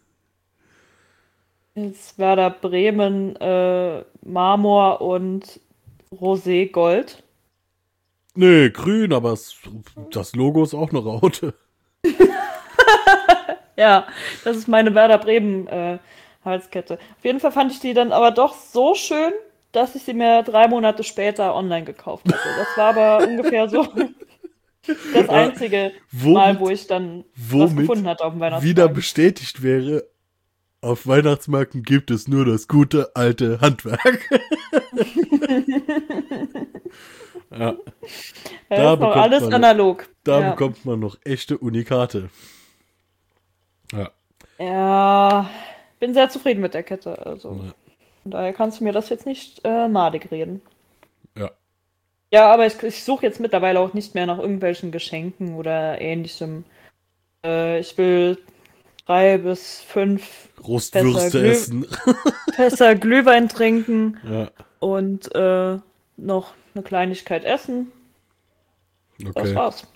H: Es war da Bremen, äh, Marmor und Roségold.
G: Nee, grün, aber es, das Logo ist auch eine Raute.
H: Ja, das ist meine Werder Bremen äh, Halskette. Auf jeden Fall fand ich die dann aber doch so schön, dass ich sie mir drei Monate später online gekauft hatte. Das war aber ungefähr so das einzige
G: womit,
H: Mal, wo ich dann was
G: womit
H: gefunden hatte auf dem Weihnachtsmarkt.
G: wieder bestätigt wäre, auf Weihnachtsmärkten gibt es nur das gute alte Handwerk. Ja.
H: Ja,
G: Da
H: ist noch
G: bekommt
H: alles
G: man-
H: analog.
G: Da
H: ja.
G: bekommt man noch echte Unikate. Ja.
H: Ja, bin sehr zufrieden mit der Kette. Also.
G: Ja.
H: Von daher kannst du mir das jetzt nicht äh, madig reden.
G: Ja.
H: Ja, aber ich, ich suche jetzt mittlerweile auch nicht mehr nach irgendwelchen Geschenken oder ähnlichem. Äh, ich will drei bis fünf
G: Rostwürste
H: Glüh-
G: essen.
H: Fässer Glühwein trinken
G: Ja,
H: und äh, noch eine Kleinigkeit essen. Das
G: okay.
H: war's.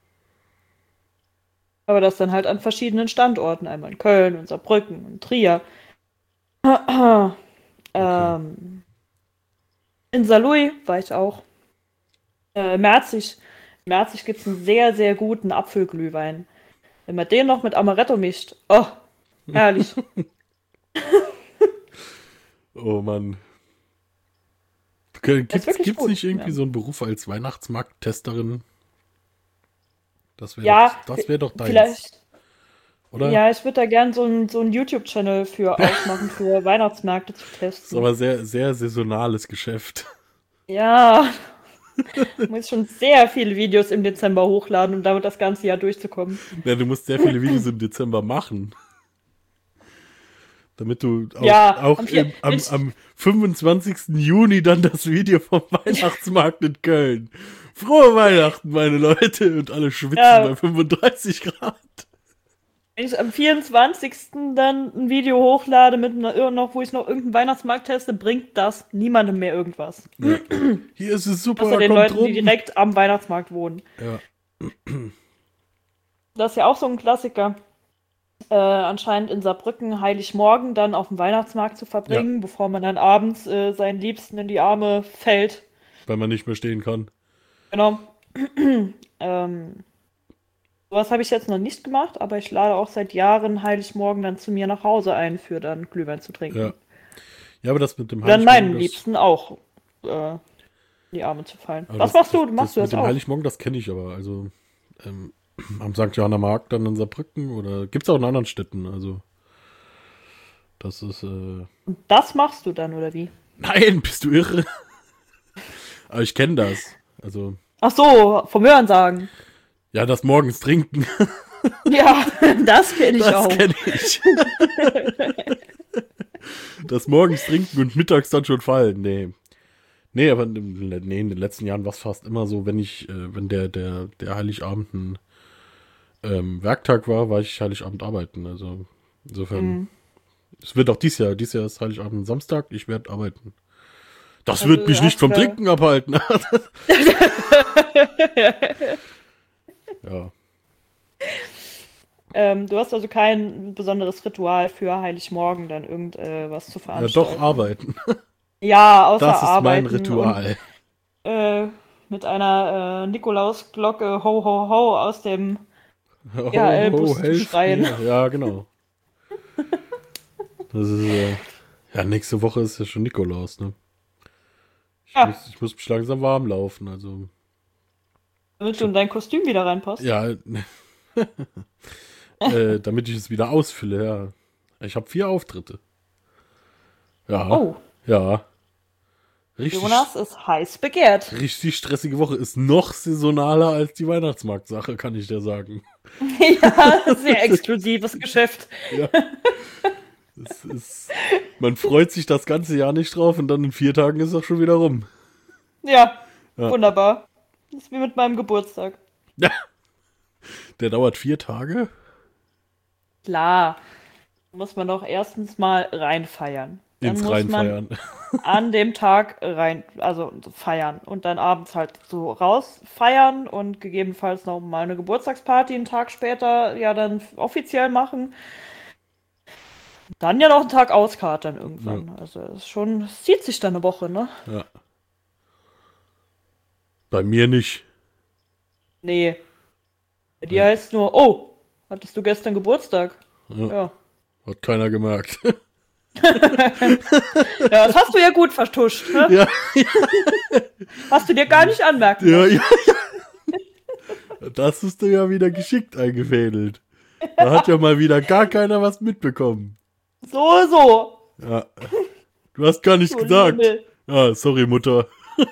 H: Aber das dann halt an verschiedenen Standorten. Einmal in Köln, in Saarbrücken, in Trier. ähm, in Saarlouis war ich auch. Äh, Merzig. Merzig gibt es einen sehr, sehr guten Apfelglühwein. Wenn man den noch mit Amaretto mischt. Oh, herrlich.
G: Oh Mann. Gibt
H: Das ist wirklich
G: es
H: gut,
G: nicht irgendwie
H: ja.
G: so einen Beruf als Weihnachtsmarkttesterin? Das wäre
H: Ja,
G: doch, das wär doch deins,
H: Vielleicht.
G: oder?
H: Ja, ich würde da gern so einen so einen YouTube-Channel für aufmachen, für Weihnachtsmärkte zu
G: Das ist
H: testen.
G: aber sehr, sehr saisonales Geschäft.
H: Ja. Ich muss schon sehr viele Videos im Dezember hochladen, um damit das ganze Jahr durchzukommen.
G: Ja, du musst sehr viele Videos im Dezember machen. Damit du auch,
H: Ja,
G: auch
H: am vier-
G: im, am,
H: ich-
G: am fünfundzwanzigsten Juni dann das Video vom Weihnachtsmarkt in Köln. Frohe Weihnachten, meine Leute. Und alle schwitzen
H: Ja.
G: bei fünfunddreißig Grad.
H: Wenn ich am vierundzwanzigsten dann ein Video hochlade, mit einer, noch, wo ich noch irgendeinen Weihnachtsmarkt teste, bringt das niemandem mehr irgendwas.
G: Ja. Hier ist es super,
H: Außer den
G: kommt
H: Leuten,
G: rum.
H: die direkt am Weihnachtsmarkt wohnen.
G: Ja.
H: Das ist ja auch so ein Klassiker. Äh, anscheinend in Saarbrücken Heiligmorgen dann auf dem Weihnachtsmarkt zu verbringen, bevor man dann abends äh, seinen Liebsten in die Arme fällt.
G: Weil man nicht mehr stehen kann.
H: Genau. ähm, sowas habe ich jetzt noch nicht gemacht, aber ich lade auch seit Jahren Heiligmorgen dann zu mir nach Hause ein, für dann Glühwein zu trinken.
G: Ja. Ja, aber das mit dem
H: Dann
G: Heiligmorgen,
H: meinen
G: das-
H: Liebsten auch äh, in die Arme zu fallen.
G: aber
H: Was
G: das-
H: machst du?
G: das-
H: Machst du
G: das
H: das
G: mit dem
H: auch?
G: Heiligmorgen, das kenne ich aber. Also ähm, am Sankt Johanner Markt dann in Saarbrücken oder gibt es auch in anderen Städten. Also das ist... Äh,
H: Und das machst du dann, oder wie?
G: Nein, bist du irre? Aber ich kenne das. Also,
H: Ach so, vom Hörensagen.
G: ja, das morgens trinken,
H: Ja, das kenne ich
G: das
H: auch.
G: kenne ich. Das morgens trinken und mittags dann schon fallen, nee. Nee, aber in, nee, in den letzten Jahren war es fast immer so, wenn ich, äh, wenn der, der, der Heiligabend ein ähm, Werktag war, war ich Heiligabend arbeiten. Also insofern,
H: Mhm.
G: es wird auch dieses Jahr, dieses Jahr ist Heiligabend Samstag, ich werde arbeiten. Das
H: Also,
G: wird mich nicht vom
H: hast du-
G: Trinken abhalten. Ja.
H: Ähm, du hast also kein besonderes Ritual für Heiligmorgen, dann irgendwas äh, was zu
G: Ja,
H: veranstalten.
G: doch, arbeiten.
H: Ja, außer
G: Das ist
H: Arbeiten.
G: mein Ritual.
H: Und, äh, mit einer äh, Nikolausglocke ho ho ho aus dem
G: Ho,
H: D H L-Bus
G: ho,
H: zu
G: helft
H: schreien.
G: mir. Ja, genau. Das ist, äh, ja, nächste Woche ist ja schon Nikolaus, ne? Ich,
H: Ja.
G: muss, ich muss mich langsam warm laufen, also.
H: Damit du in dein Kostüm wieder reinpasst.
G: Ja, äh, damit ich es wieder ausfülle, ja. Ich habe vier Auftritte. Ja.
H: Oh,
G: Ja. Richtig,
H: Jonas ist heiß begehrt.
G: richtig stressige Woche. Ist noch saisonaler als die Weihnachtsmarktsache, kann ich dir sagen.
H: Ja, sehr exklusives Geschäft.
G: Ja. Es ist, man freut sich das ganze Jahr nicht drauf und dann in vier Tagen ist es auch schon wieder rum.
H: Ja,
G: Ja.
H: wunderbar. Das ist wie mit meinem Geburtstag.
G: Ja. Der dauert vier Tage?
H: Klar, muss man doch erstens mal reinfeiern. Dann
G: Ins
H: muss
G: Reinfeiern.
H: man an dem Tag rein, also feiern und dann abends halt so raus feiern und gegebenenfalls noch mal eine Geburtstagsparty einen Tag später ja dann offiziell machen. Dann ja noch einen Tag auskatern irgendwann. Also es ist schon, es zieht sich dann eine Woche, ne?
G: Ja. Bei mir nicht.
H: Nee. Bei dir heißt nur, oh, hattest du gestern Geburtstag?
G: Ja.
H: Ja.
G: Hat keiner gemerkt.
H: Ja, das hast du ja gut vertuscht, ne?
G: Ja,
H: Hast du dir gar nicht anmerken
G: ja,
H: lassen.
G: ja, ja. Das ist dir ja wieder geschickt eingefädelt. Da hat ja mal wieder gar keiner was mitbekommen.
H: So, so.
G: Ja. Du hast gar nichts
H: So,
G: gesagt.
H: Liebe.
G: Ah, sorry, Mutter.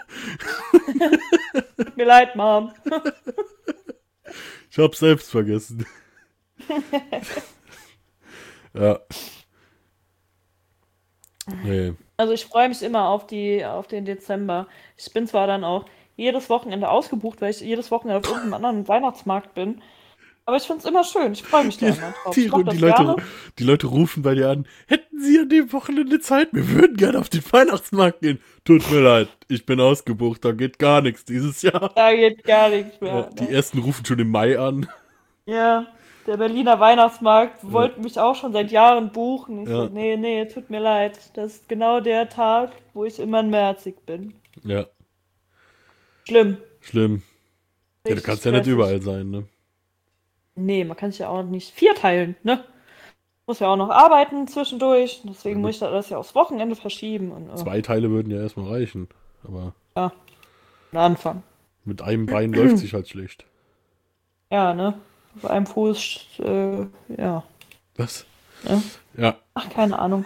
H: Tut mir leid, Mom.
G: Ich hab's selbst vergessen. Ja. Nee.
H: Also ich freue mich immer auf die, auf den Dezember. Ich bin zwar dann auch jedes Wochenende ausgebucht, weil ich jedes Wochenende auf irgendeinem anderen Weihnachtsmarkt bin. Aber ich finde es immer schön. Ich freue mich da immer drauf.
G: Die,
H: Ich mach
G: die,
H: das
G: Leute,
H: gerne.
G: die Leute rufen bei dir an, hätten sie an dem Wochenende Zeit? Wir würden gerne auf den Weihnachtsmarkt gehen. Tut mir leid, ich bin ausgebucht, da geht gar nichts dieses Jahr.
H: Da geht gar nichts
G: Ja,
H: mehr.
G: die ersten rufen schon im Mai an.
H: Ja, der Berliner Weihnachtsmarkt wollte mich auch schon seit Jahren buchen. Ich
G: Ja.
H: so, nee, nee, tut mir leid. Das ist genau der Tag, wo ich immer in Merzig bin.
G: Ja,
H: Schlimm.
G: schlimm. Ja, du
H: Richtig
G: kannst ja nicht
H: stressig.
G: überall sein, ne?
H: Nee, man kann sich ja auch nicht vierteilen, ne? Muss ja auch noch arbeiten zwischendurch. Deswegen muss ich das ja aufs Wochenende verschieben. Und, äh,
G: Zwei Teile würden ja erstmal reichen. Aber
H: ja, am Anfang.
G: mit einem Bein läuft sich halt schlecht.
H: Ja, ne? Bei einem Fuß, äh, ja.
G: Was?
H: Ja.
G: Ja,
H: Ach, keine Ahnung.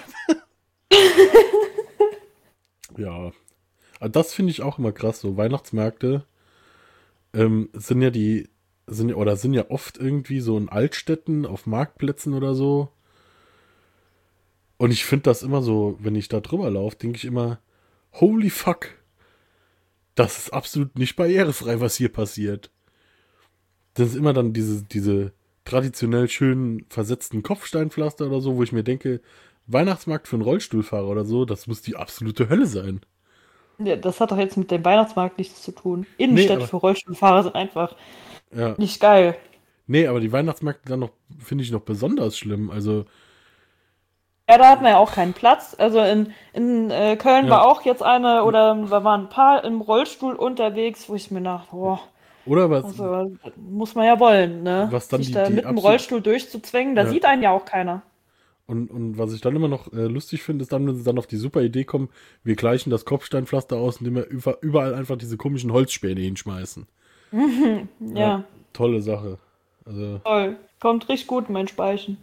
G: ja. Aber das finde ich auch immer krass. So Weihnachtsmärkte ähm, sind ja die, sind ja, oder sind ja oft irgendwie so in Altstädten, auf Marktplätzen oder so. Und ich finde das immer so, wenn ich da drüber laufe, denke ich immer, holy fuck. Das ist absolut nicht barrierefrei, was hier passiert. Das ist immer dann diese, diese traditionell schönen versetzten Kopfsteinpflaster oder so, wo ich mir denke, Weihnachtsmarkt für einen Rollstuhlfahrer oder so, das muss die absolute Hölle sein.
H: Ja, das hat doch jetzt mit dem Weihnachtsmarkt nichts zu tun. Innenstädte
G: aber-
H: für Rollstuhlfahrer sind einfach
G: Ja.
H: nicht geil.
G: Nee, aber die Weihnachtsmärkte dann noch, finde ich noch besonders schlimm. Also,
H: Ja, da hat man ja auch keinen Platz. Also in, in äh, Köln
G: Ja.
H: war auch jetzt eine, oder da waren ein paar im Rollstuhl unterwegs, wo ich mir dachte, boah,
G: oder was,
H: also das muss man ja wollen, ne?
G: Was dann
H: Sich
G: die-
H: da
G: die
H: mit dem
G: absolut-
H: Rollstuhl durchzuzwängen, da
G: Ja.
H: sieht einen ja auch keiner.
G: und, und was ich dann immer noch äh, lustig finde, ist dann, wenn sie dann auf die super Idee kommen, wir gleichen das Kopfsteinpflaster aus, indem wir über, überall einfach diese komischen Holzspäne hinschmeißen.
H: Ja,
G: Tolle Sache. Also,
H: toll. Kommt richtig gut in mein Speichen.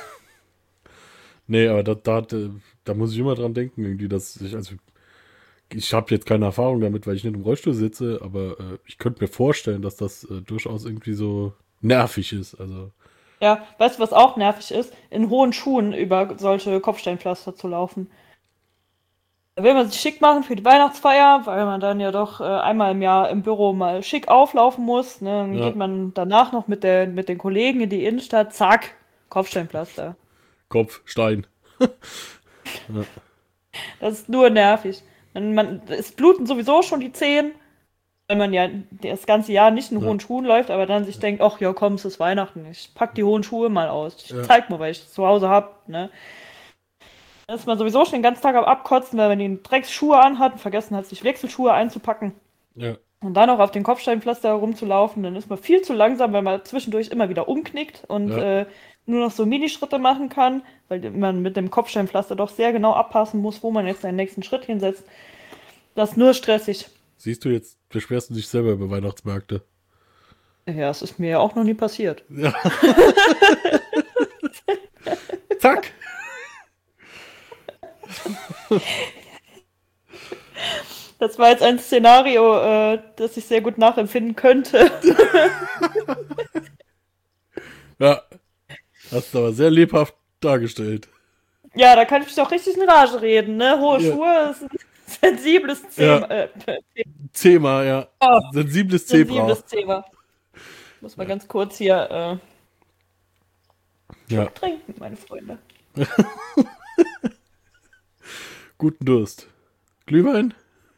G: nee, aber da, da, da muss ich immer dran denken, irgendwie, dass ich, also, ich habe jetzt keine Erfahrung damit, weil ich nicht im Rollstuhl sitze, aber äh, ich könnte mir vorstellen, dass das äh, durchaus irgendwie so nervig ist. Also,
H: Ja, weißt du, was auch nervig ist? In hohen Schuhen über solche Kopfsteinpflaster zu laufen. Da will man sich schick machen für die Weihnachtsfeier, weil man dann ja doch äh, einmal im Jahr im Büro mal schick auflaufen muss. Ne? Dann
G: Ja.
H: geht man danach noch mit, der, mit den Kollegen in die Innenstadt, zack, Kopfsteinpflaster.
G: Kopf, Stein.
H: Das ist nur nervig. Man, man, es bluten sowieso schon die Zehen. Weil man ja das ganze Jahr nicht in
G: Ja.
H: hohen Schuhen läuft, aber dann sich denkt, ach ja, komm, es ist Weihnachten, ich pack die hohen Schuhe mal aus. Ich
G: Ja.
H: zeig mal, weil ich das zu Hause hab, ne? Dann ist man sowieso schon den ganzen Tag am Abkotzen, weil man die Drecksschuhe anhat und vergessen hat, sich Wechselschuhe einzupacken.
G: Ja.
H: Und dann auch auf den Kopfsteinpflaster herumzulaufen, dann ist man viel zu langsam, weil man zwischendurch immer wieder umknickt und
G: Ja.
H: äh, nur noch so Minischritte machen kann, weil man mit dem Kopfsteinpflaster doch sehr genau abpassen muss, wo man jetzt seinen nächsten Schritt hinsetzt. Das ist nur stressig.
G: Siehst du, jetzt beschwerst du dich selber über Weihnachtsmärkte.
H: Ja, es ist mir ja auch noch nie passiert.
G: Ja. Zack.
H: Das war jetzt ein Szenario, äh, das ich sehr gut nachempfinden könnte.
G: Ja. Hast du aber sehr lebhaft dargestellt.
H: Ja, da kann ich mich doch richtig in Rage reden, ne? Hohe
G: Ja.
H: Schuhe ist ein sensibles
G: Ja.
H: Thema. Äh,
G: Thema, ja.
H: Oh.
G: Sensibles Zebra.
H: sensibles Thema. Muss mal ganz kurz hier äh,
G: Ja.
H: trinken, meine Freunde.
G: Guten Durst. Glühwein?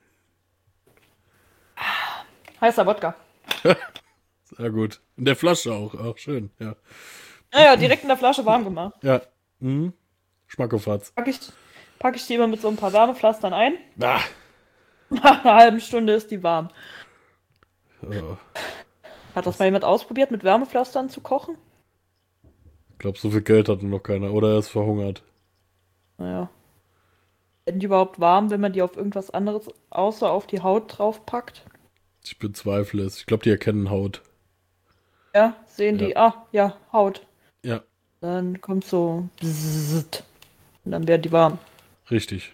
H: Heißer Wodka.
G: Sehr gut. In der Flasche auch. Auch schön, ja.
H: Naja, direkt in der Flasche warm gemacht.
G: Ja. Mhm. Schmackofatz.
H: Pack ich, pack ich die immer mit so ein paar Wärmepflastern ein.
G: Ah.
H: Nach einer halben Stunde ist die warm.
G: Oh.
H: Hat das mal jemand ausprobiert, mit Wärmepflastern zu kochen?
G: Ich glaube, so viel Geld hatte noch keiner. Oder er ist verhungert.
H: Naja. Werden die überhaupt warm, wenn man die auf irgendwas anderes außer auf die Haut draufpackt?
G: Ich bezweifle es. Ich glaube, die erkennen Haut.
H: Ja, sehen die, ah, ja, Haut.
G: Ja,
H: Dann kommt so bzzzt, und dann werden die warm.
G: richtig.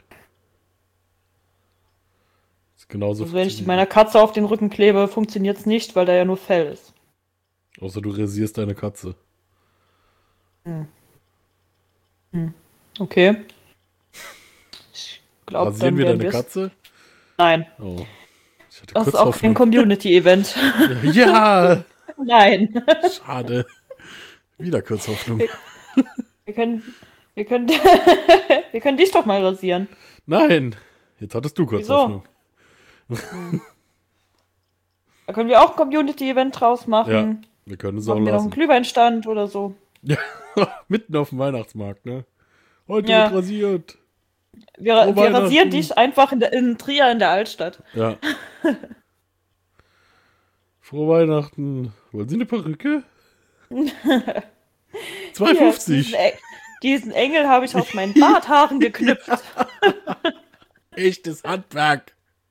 G: Ist genauso.
H: Also wenn ich die meiner Katze auf den Rücken klebe, funktioniert es nicht, weil da ja nur Fell ist.
G: Außer du rasierst deine Katze.
H: Okay. Ich glaube,
G: Rasieren
H: dann
G: wir
H: werden
G: deine
H: wir's-
G: Katze?
H: Nein,
G: Oh. Ich hatte
H: das
G: kurz
H: ist auch kein
G: Hoffnung.
H: Community-Event.
G: Ja,
H: Nein.
G: schade. Wieder kurz Hoffnung.
H: Wir können, wir können, wir können dich doch mal rasieren.
G: Nein, jetzt hattest du kurz
H: Wieso?
G: Hoffnung.
H: Da können wir auch ein Community-Event draus machen.
G: Ja, wir können es auch
H: Machen wir noch einen
G: lassen.
H: Glühweinstand oder so.
G: Ja, mitten auf dem Weihnachtsmarkt, ne? Heute
H: Ja.
G: wird rasiert.
H: Wir,
G: Frohe
H: wir
G: Weihnachten.
H: rasieren dich einfach in, der, in Trier in der Altstadt.
G: Ja. Frohe Weihnachten. Wollen Sie eine Perücke? zwei
H: Hier,
G: fünfzig.
H: diesen, E- diesen Engel habe ich aus meinen Barthaaren geknüpft.
G: Echtes Handwerk.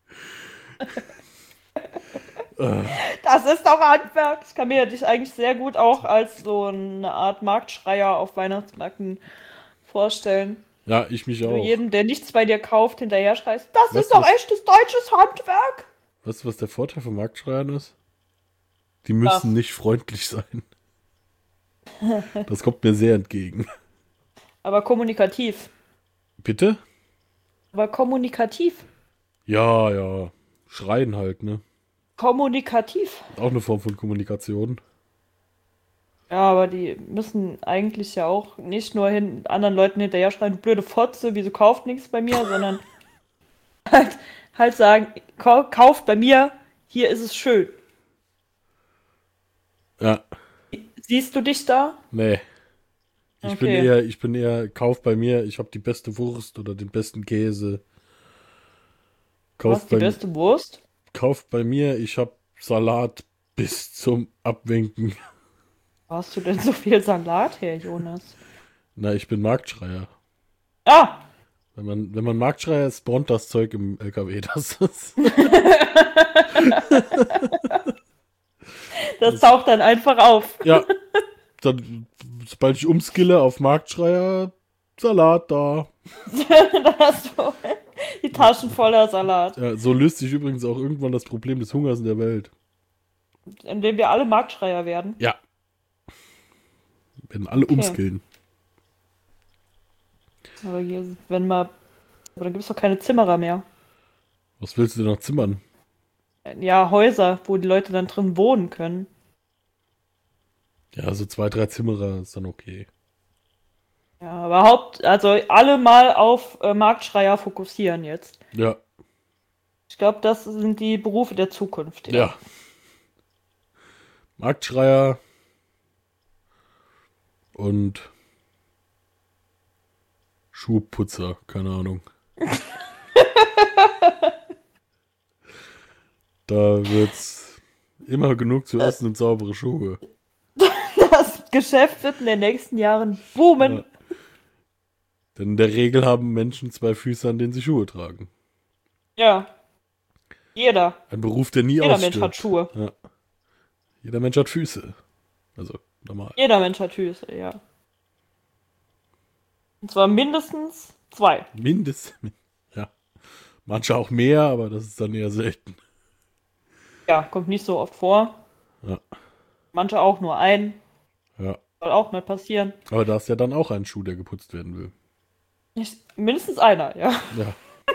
H: Das ist doch Handwerk. Ich kann mir dich eigentlich sehr gut auch als so eine Art Marktschreier auf Weihnachtsmärkten vorstellen.
G: Ja, ich mich
H: Du
G: auch.
H: jedem, der nichts bei dir kauft, hinterher schreist, das
G: Weißt
H: ist
G: du,
H: doch
G: was-
H: echtes deutsches Handwerk.
G: Weißt du, was der Vorteil von Marktschreiern ist? Die müssen
H: Was?
G: nicht freundlich sein. Das kommt mir sehr entgegen.
H: Aber kommunikativ.
G: Bitte?
H: Aber kommunikativ.
G: Ja, ja. Schreien halt, ne?
H: Kommunikativ.
G: Auch eine Form von Kommunikation.
H: Ja, aber die müssen eigentlich ja auch nicht nur hin, anderen Leuten hinterher schreien, du blöde Fotze, wieso kauft nichts bei mir, sondern halt, halt sagen, kau kauft bei mir, hier ist es schön.
G: Ja,
H: Siehst du dich da?
G: nee. Ich bin
H: Okay.
G: eher, ich bin eher, kauf bei mir, ich habe die beste Wurst oder den besten Käse.
H: Du hast
G: Kauf
H: die
G: bei,
H: beste Wurst.
G: kauf bei mir, ich habe Salat bis zum Abwinken.
H: Wo hast du denn so viel Salat her, Jonas?
G: Na, ich bin Marktschreier.
H: Ah!
G: Wenn man, wenn man Marktschreier ist, spawnt das Zeug im L K W. Das ist,
H: Das taucht dann einfach auf.
G: ja, dann, sobald ich umskille auf Marktschreier, Salat da.
H: Dann hast du die Taschen voller Salat.
G: Ja, so löst sich übrigens auch irgendwann das Problem des Hungers in der Welt.
H: Indem wir alle Marktschreier werden.
G: Ja. Werden alle umskillen.
H: Aber hier, wenn mal. Aber dann gibt es doch keine Zimmerer mehr.
G: Was willst du denn noch zimmern?
H: Ja, Häuser, wo die Leute dann drin wohnen können.
G: Ja, so zwei, drei Zimmerer ist dann okay.
H: Ja, aber Haupt, also alle mal auf äh, Marktschreier fokussieren jetzt.
G: Ja.
H: Ich glaube, das sind die Berufe der Zukunft.
G: Ja. Marktschreier und Schuhputzer, keine Ahnung. Da wird's immer genug zu essen und saubere Schuhe.
H: Das Geschäft wird in den nächsten Jahren boomen.
G: Ja. Denn in der Regel haben Menschen zwei Füße, an denen sie Schuhe tragen.
H: Ja. Jeder.
G: Ein Beruf, der nie
H: Jeder
G: ausstirbt.
H: Mensch hat Schuhe.
G: Ja. Jeder Mensch hat Füße. Also normal.
H: Jeder Mensch hat Füße, ja. Und zwar mindestens zwei.
G: Mindestens. Ja. Manche auch mehr, aber das ist dann eher selten.
H: Ja, kommt nicht so oft vor.
G: Ja.
H: Manche auch nur ein.
G: Ja.
H: Soll auch mal passieren.
G: Aber da ist ja dann auch ein Schuh, der geputzt werden will.
H: Ich, mindestens einer, ja.
G: Ja.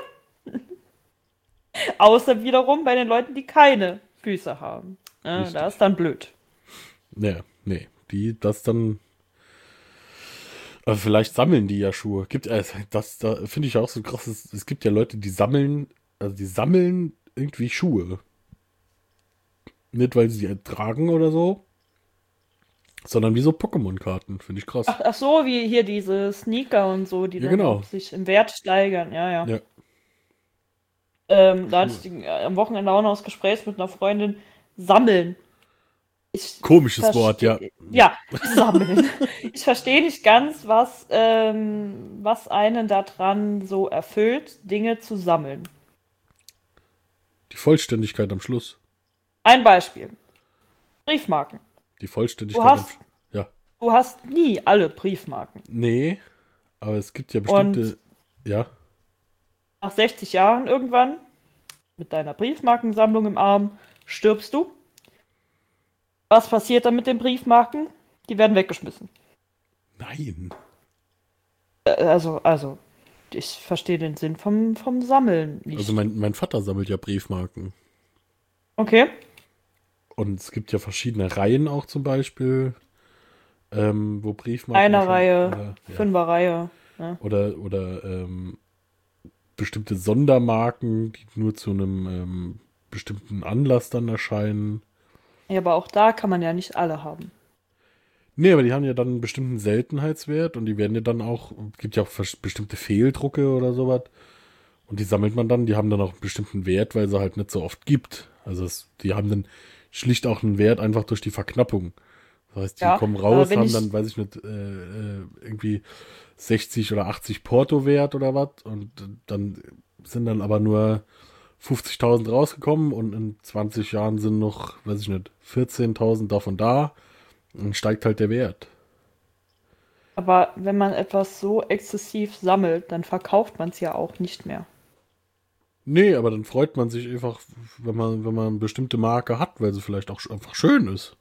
H: Außer wiederum bei den Leuten, die keine Füße haben. Ja,
G: Richtig.
H: da ist dann blöd.
G: Nee, nee. Die, das dann. Aber vielleicht sammeln die ja Schuhe. Gibt, äh, das da finde ich auch so krass. Es, es gibt ja Leute, die sammeln, also die sammeln irgendwie Schuhe. Nicht, weil sie die tragen oder so, sondern wie so Pokémon-Karten. Finde ich krass.
H: Ach, ach so, wie hier diese Sneaker und so, die
G: Ja,
H: dann
G: genau.
H: auch sich im Wert steigern. Ja, ja.
G: Ja.
H: Ähm, da hatte ich die, äh, am Wochenende auch noch das Gespräch mit einer Freundin. Sammeln. Ich
G: Komisches
H: verste-
G: Wort, ja.
H: Ja, sammeln. Ich verstehe nicht ganz, was, ähm, was einen daran so erfüllt, Dinge zu sammeln.
G: Die Vollständigkeit am Schluss.
H: Ein Beispiel. Briefmarken.
G: Die Vollständigkeit
H: Du hast-
G: am Schluss. Ja.
H: Du hast nie alle Briefmarken.
G: Nee, aber es gibt ja bestimmte.
H: Und-
G: Ja.
H: Nach sechzig Jahren irgendwann, mit deiner Briefmarkensammlung im Arm, stirbst du. Was passiert dann mit den Briefmarken? Die werden weggeschmissen.
G: Nein.
H: Äh, Also, also, ich verstehe den Sinn vom, vom Sammeln nicht.
G: Also mein, mein Vater sammelt ja Briefmarken.
H: Okay.
G: Und es gibt ja verschiedene Reihen auch zum Beispiel, ähm, wo Briefmarken.
H: Eine
G: schon-
H: Reihe,
G: Oder, ja,
H: Fünfer-Reihe.
G: oder, oder ähm, bestimmte Sondermarken, die nur zu einem ähm, bestimmten Anlass dann erscheinen.
H: Ja, aber auch da kann man ja nicht alle haben.
G: Nee, aber die haben ja dann einen bestimmten Seltenheitswert und die werden ja dann auch, gibt ja auch vers- bestimmte Fehldrucke oder sowas. Und die sammelt man dann, die haben dann auch einen bestimmten Wert, weil sie halt nicht so oft gibt. Also es, die haben dann schlicht auch einen Wert einfach durch die Verknappung. Das heißt, die
H: Ja,
G: kommen
H: aber
G: raus,
H: wenn
G: haben
H: ich-
G: dann, weiß ich nicht, äh, äh, irgendwie sechzig oder achtzig Porto-Wert oder was. Und dann sind dann aber nur fünfzigtausend rausgekommen und in zwanzig Jahren sind noch, weiß ich nicht, vierzehntausend davon da. Und dann steigt halt der Wert.
H: Aber wenn man etwas so exzessiv sammelt, dann verkauft man es ja auch nicht mehr.
G: Nee, aber dann freut man sich einfach, wenn man, wenn man eine bestimmte Marke hat, weil sie vielleicht auch sch- einfach schön ist.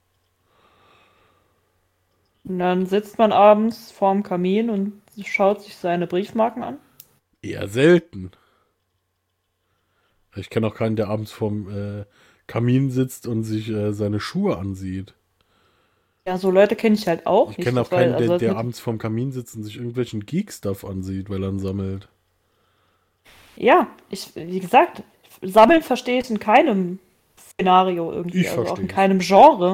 H: Und dann sitzt man abends vorm Kamin und schaut sich seine Briefmarken an.
G: Eher selten. Ich kenne auch keinen, der abends vorm äh, Kamin sitzt und sich äh, seine Schuhe ansieht.
H: Ja, so Leute kenne ich halt auch
G: Ich
H: nicht.
G: kenne auch
H: das war-
G: keinen, der,
H: also
G: der
H: mit-
G: abends vorm Kamin sitzt und sich irgendwelchen Geek-Stuff ansieht, weil er ihn sammelt.
H: Ja, ich, wie gesagt, sammeln verstehe ich in keinem Szenario irgendwie,
G: Ich
H: also auch
G: verstehe
H: in
G: es.
H: keinem Genre.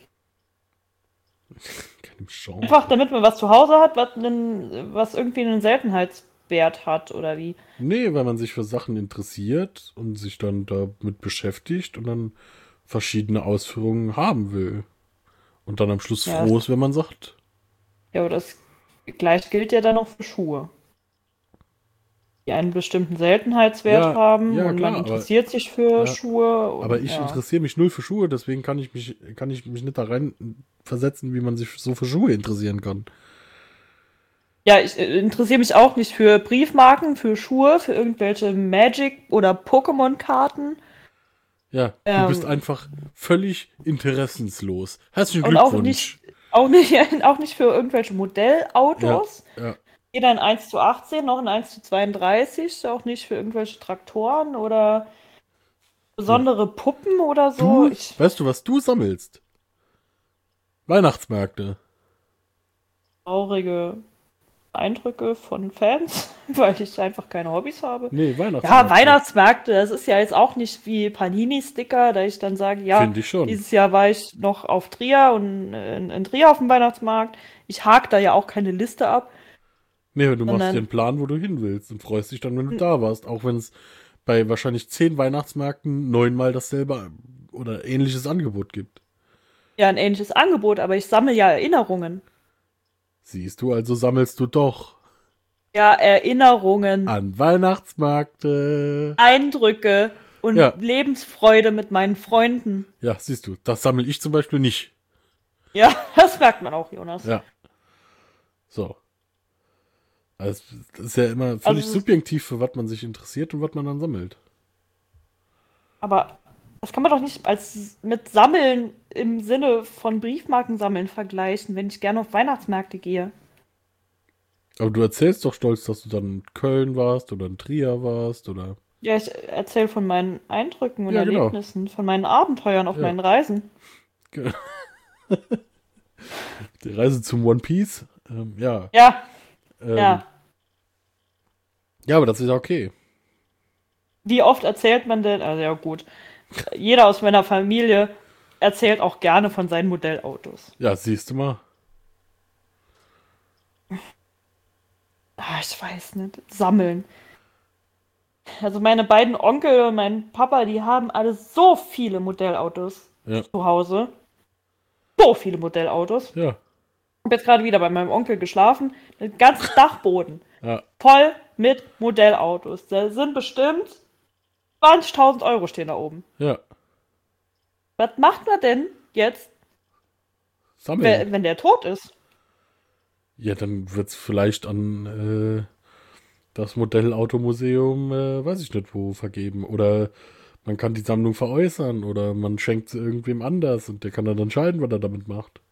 G: Keinem Genre.
H: Einfach damit man was zu Hause hat, was, einen, was irgendwie einen Seltenheitswert hat oder wie.
G: Nee, weil man sich für Sachen interessiert und sich dann damit beschäftigt und dann verschiedene Ausführungen haben will. Und dann am Schluss
H: Ja.
G: froh ist, wenn man sagt.
H: Ja, aber das gleich gilt ja dann auch für Schuhe. Die einen bestimmten Seltenheitswert
G: Ja,
H: haben
G: ja,
H: und
G: klar,
H: man
G: aber-
H: interessiert sich für
G: Ja,
H: Schuhe. Und,
G: Aber ich
H: ja.
G: interessiere mich null für Schuhe, deswegen kann ich mich, kann ich mich nicht da rein versetzen, wie man sich so für Schuhe interessieren kann.
H: Ja, ich äh, interessiere mich auch nicht für Briefmarken, für Schuhe, für irgendwelche Magic- oder Pokémon-Karten.
G: Ja, du
H: Ähm.
G: bist einfach völlig interessenslos. Herzlichen
H: Und auch
G: Glückwunsch.
H: nicht, auch nicht, auch nicht für irgendwelche Modellautos.
G: Ja,
H: Weder in eins zu achtzehn noch in eins zu zweiunddreißig. Auch nicht für irgendwelche Traktoren oder besondere Puppen oder so.
G: du,
H: Ich,
G: weißt du, was du sammelst? Weihnachtsmärkte.
H: traurige Eindrücke von Fans. weil ich einfach keine Hobbys habe.
G: Nee, Weihnachtsmärkte.
H: Ja, Weihnachtsmärkte, das ist ja jetzt auch nicht wie Panini-Sticker, da ich dann sage, ja,
G: Finde ich schon.
H: dieses Jahr war ich noch auf Trier und in, in Trier auf dem Weihnachtsmarkt. Ich hake da ja auch keine Liste ab.
G: Nee, du machst
H: Sondern-
G: dir einen Plan, wo du hin willst und freust dich dann, wenn du da warst. Auch wenn es bei wahrscheinlich zehn Weihnachtsmärkten neunmal dasselbe oder ähnliches Angebot gibt.
H: Ja, ein ähnliches Angebot, aber ich sammle ja Erinnerungen.
G: Siehst du, also sammelst du doch
H: Ja, Erinnerungen,
G: an Weihnachtsmärkte.
H: Eindrücke und
G: Ja.
H: Lebensfreude mit meinen Freunden.
G: Ja, siehst du, das sammle ich zum Beispiel nicht.
H: Ja, das merkt man auch, Jonas.
G: Ja. So. Also, das ist ja immer völlig
H: Also es ist-
G: subjektiv, für was man sich interessiert und was man dann sammelt.
H: Aber das kann man doch nicht als mit Sammeln im Sinne von Briefmarkensammeln vergleichen, wenn ich gerne auf Weihnachtsmärkte gehe.
G: Aber du erzählst doch stolz, dass du dann in Köln warst oder in Trier warst oder.
H: Ja, ich erzähle von meinen Eindrücken und
G: Ja, genau.
H: Erlebnissen, von meinen Abenteuern auf
G: Ja.
H: meinen Reisen.
G: Die Reise zum One Piece. Ähm, ja.
H: Ja,
G: Ähm,
H: ja.
G: Ja, aber das ist ja okay.
H: Wie oft erzählt man denn? Also ja gut, jeder aus meiner Familie erzählt auch gerne von seinen Modellautos.
G: Ja, siehst du mal.
H: Ah, ich weiß nicht. Sammeln. Also meine beiden Onkel und mein Papa, die haben alle so viele Modellautos
G: Ja.
H: zu Hause. So viele Modellautos.
G: Ja.
H: Ich habe jetzt gerade wieder bei meinem Onkel geschlafen. Den ganzen Dachboden
G: Ja.
H: voll mit Modellautos. Da sind bestimmt zwanzigtausend Euro stehen da oben.
G: Ja.
H: Was macht man denn jetzt,
G: Sammeln.
H: wenn, wenn der tot ist?
G: Ja, dann wird's vielleicht an äh, das Modellautomuseum, äh, weiß ich nicht wo, vergeben. Oder man kann die Sammlung veräußern oder man schenkt sie irgendwem anders und der kann dann entscheiden, was er damit macht.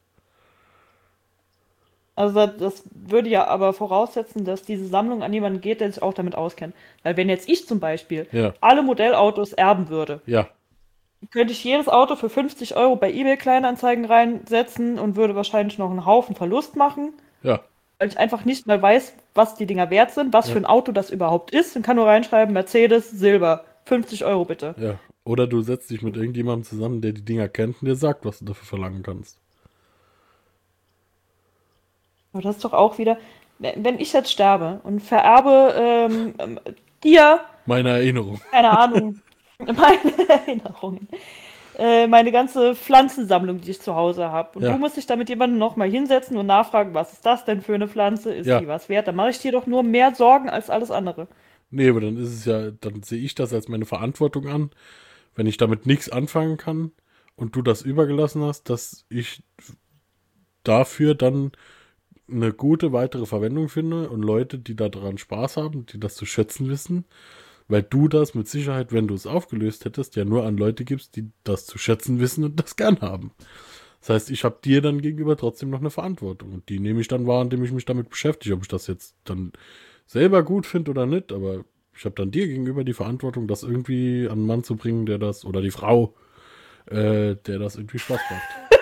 H: Also das würde ja aber voraussetzen, dass diese Sammlung an jemanden geht, der sich auch damit auskennt. Weil wenn jetzt ich zum Beispiel
G: Ja.
H: alle Modellautos erben würde,
G: Ja.
H: könnte ich jedes Auto für fünfzig Euro bei eBay Kleinanzeigen reinsetzen und würde wahrscheinlich noch einen Haufen Verlust machen,
G: Ja.
H: weil ich einfach nicht mal weiß, was die Dinger wert sind, was für ein Auto das überhaupt ist und kann nur reinschreiben, Mercedes, Silber, fünfzig Euro bitte.
G: Ja. Oder du setzt dich mit irgendjemandem zusammen, der die Dinger kennt und dir sagt, was du dafür verlangen kannst.
H: Aber das ist doch auch wieder, wenn ich jetzt sterbe und vererbe ähm, ähm, dir,
G: Meine Erinnerung.
H: keine Ahnung, meine Erinnerungen, äh, meine ganze Pflanzensammlung, die ich zu Hause habe. Und
G: Ja.
H: du musst dich da mit jemandem nochmal hinsetzen und nachfragen, was ist das denn für eine Pflanze, ist
G: Ja.
H: die was wert? Dann mache ich dir doch nur mehr Sorgen als alles andere.
G: Nee, aber dann ist es ja, dann sehe ich das als meine Verantwortung an, wenn ich damit nichts anfangen kann und du das übergelassen hast, dass ich dafür dann eine gute weitere Verwendung finde und Leute, die daran Spaß haben, die das zu schätzen wissen, weil du das mit Sicherheit, wenn du es aufgelöst hättest, ja nur an Leute gibst, die das zu schätzen wissen und das gern haben. Das heißt, ich habe dir dann gegenüber trotzdem noch eine Verantwortung und die nehme ich dann wahr, indem ich mich damit beschäftige, ob ich das jetzt dann selber gut finde oder nicht, aber ich habe dann dir gegenüber die Verantwortung, das irgendwie an einen Mann zu bringen, der das, oder die Frau, äh, der das irgendwie Spaß macht.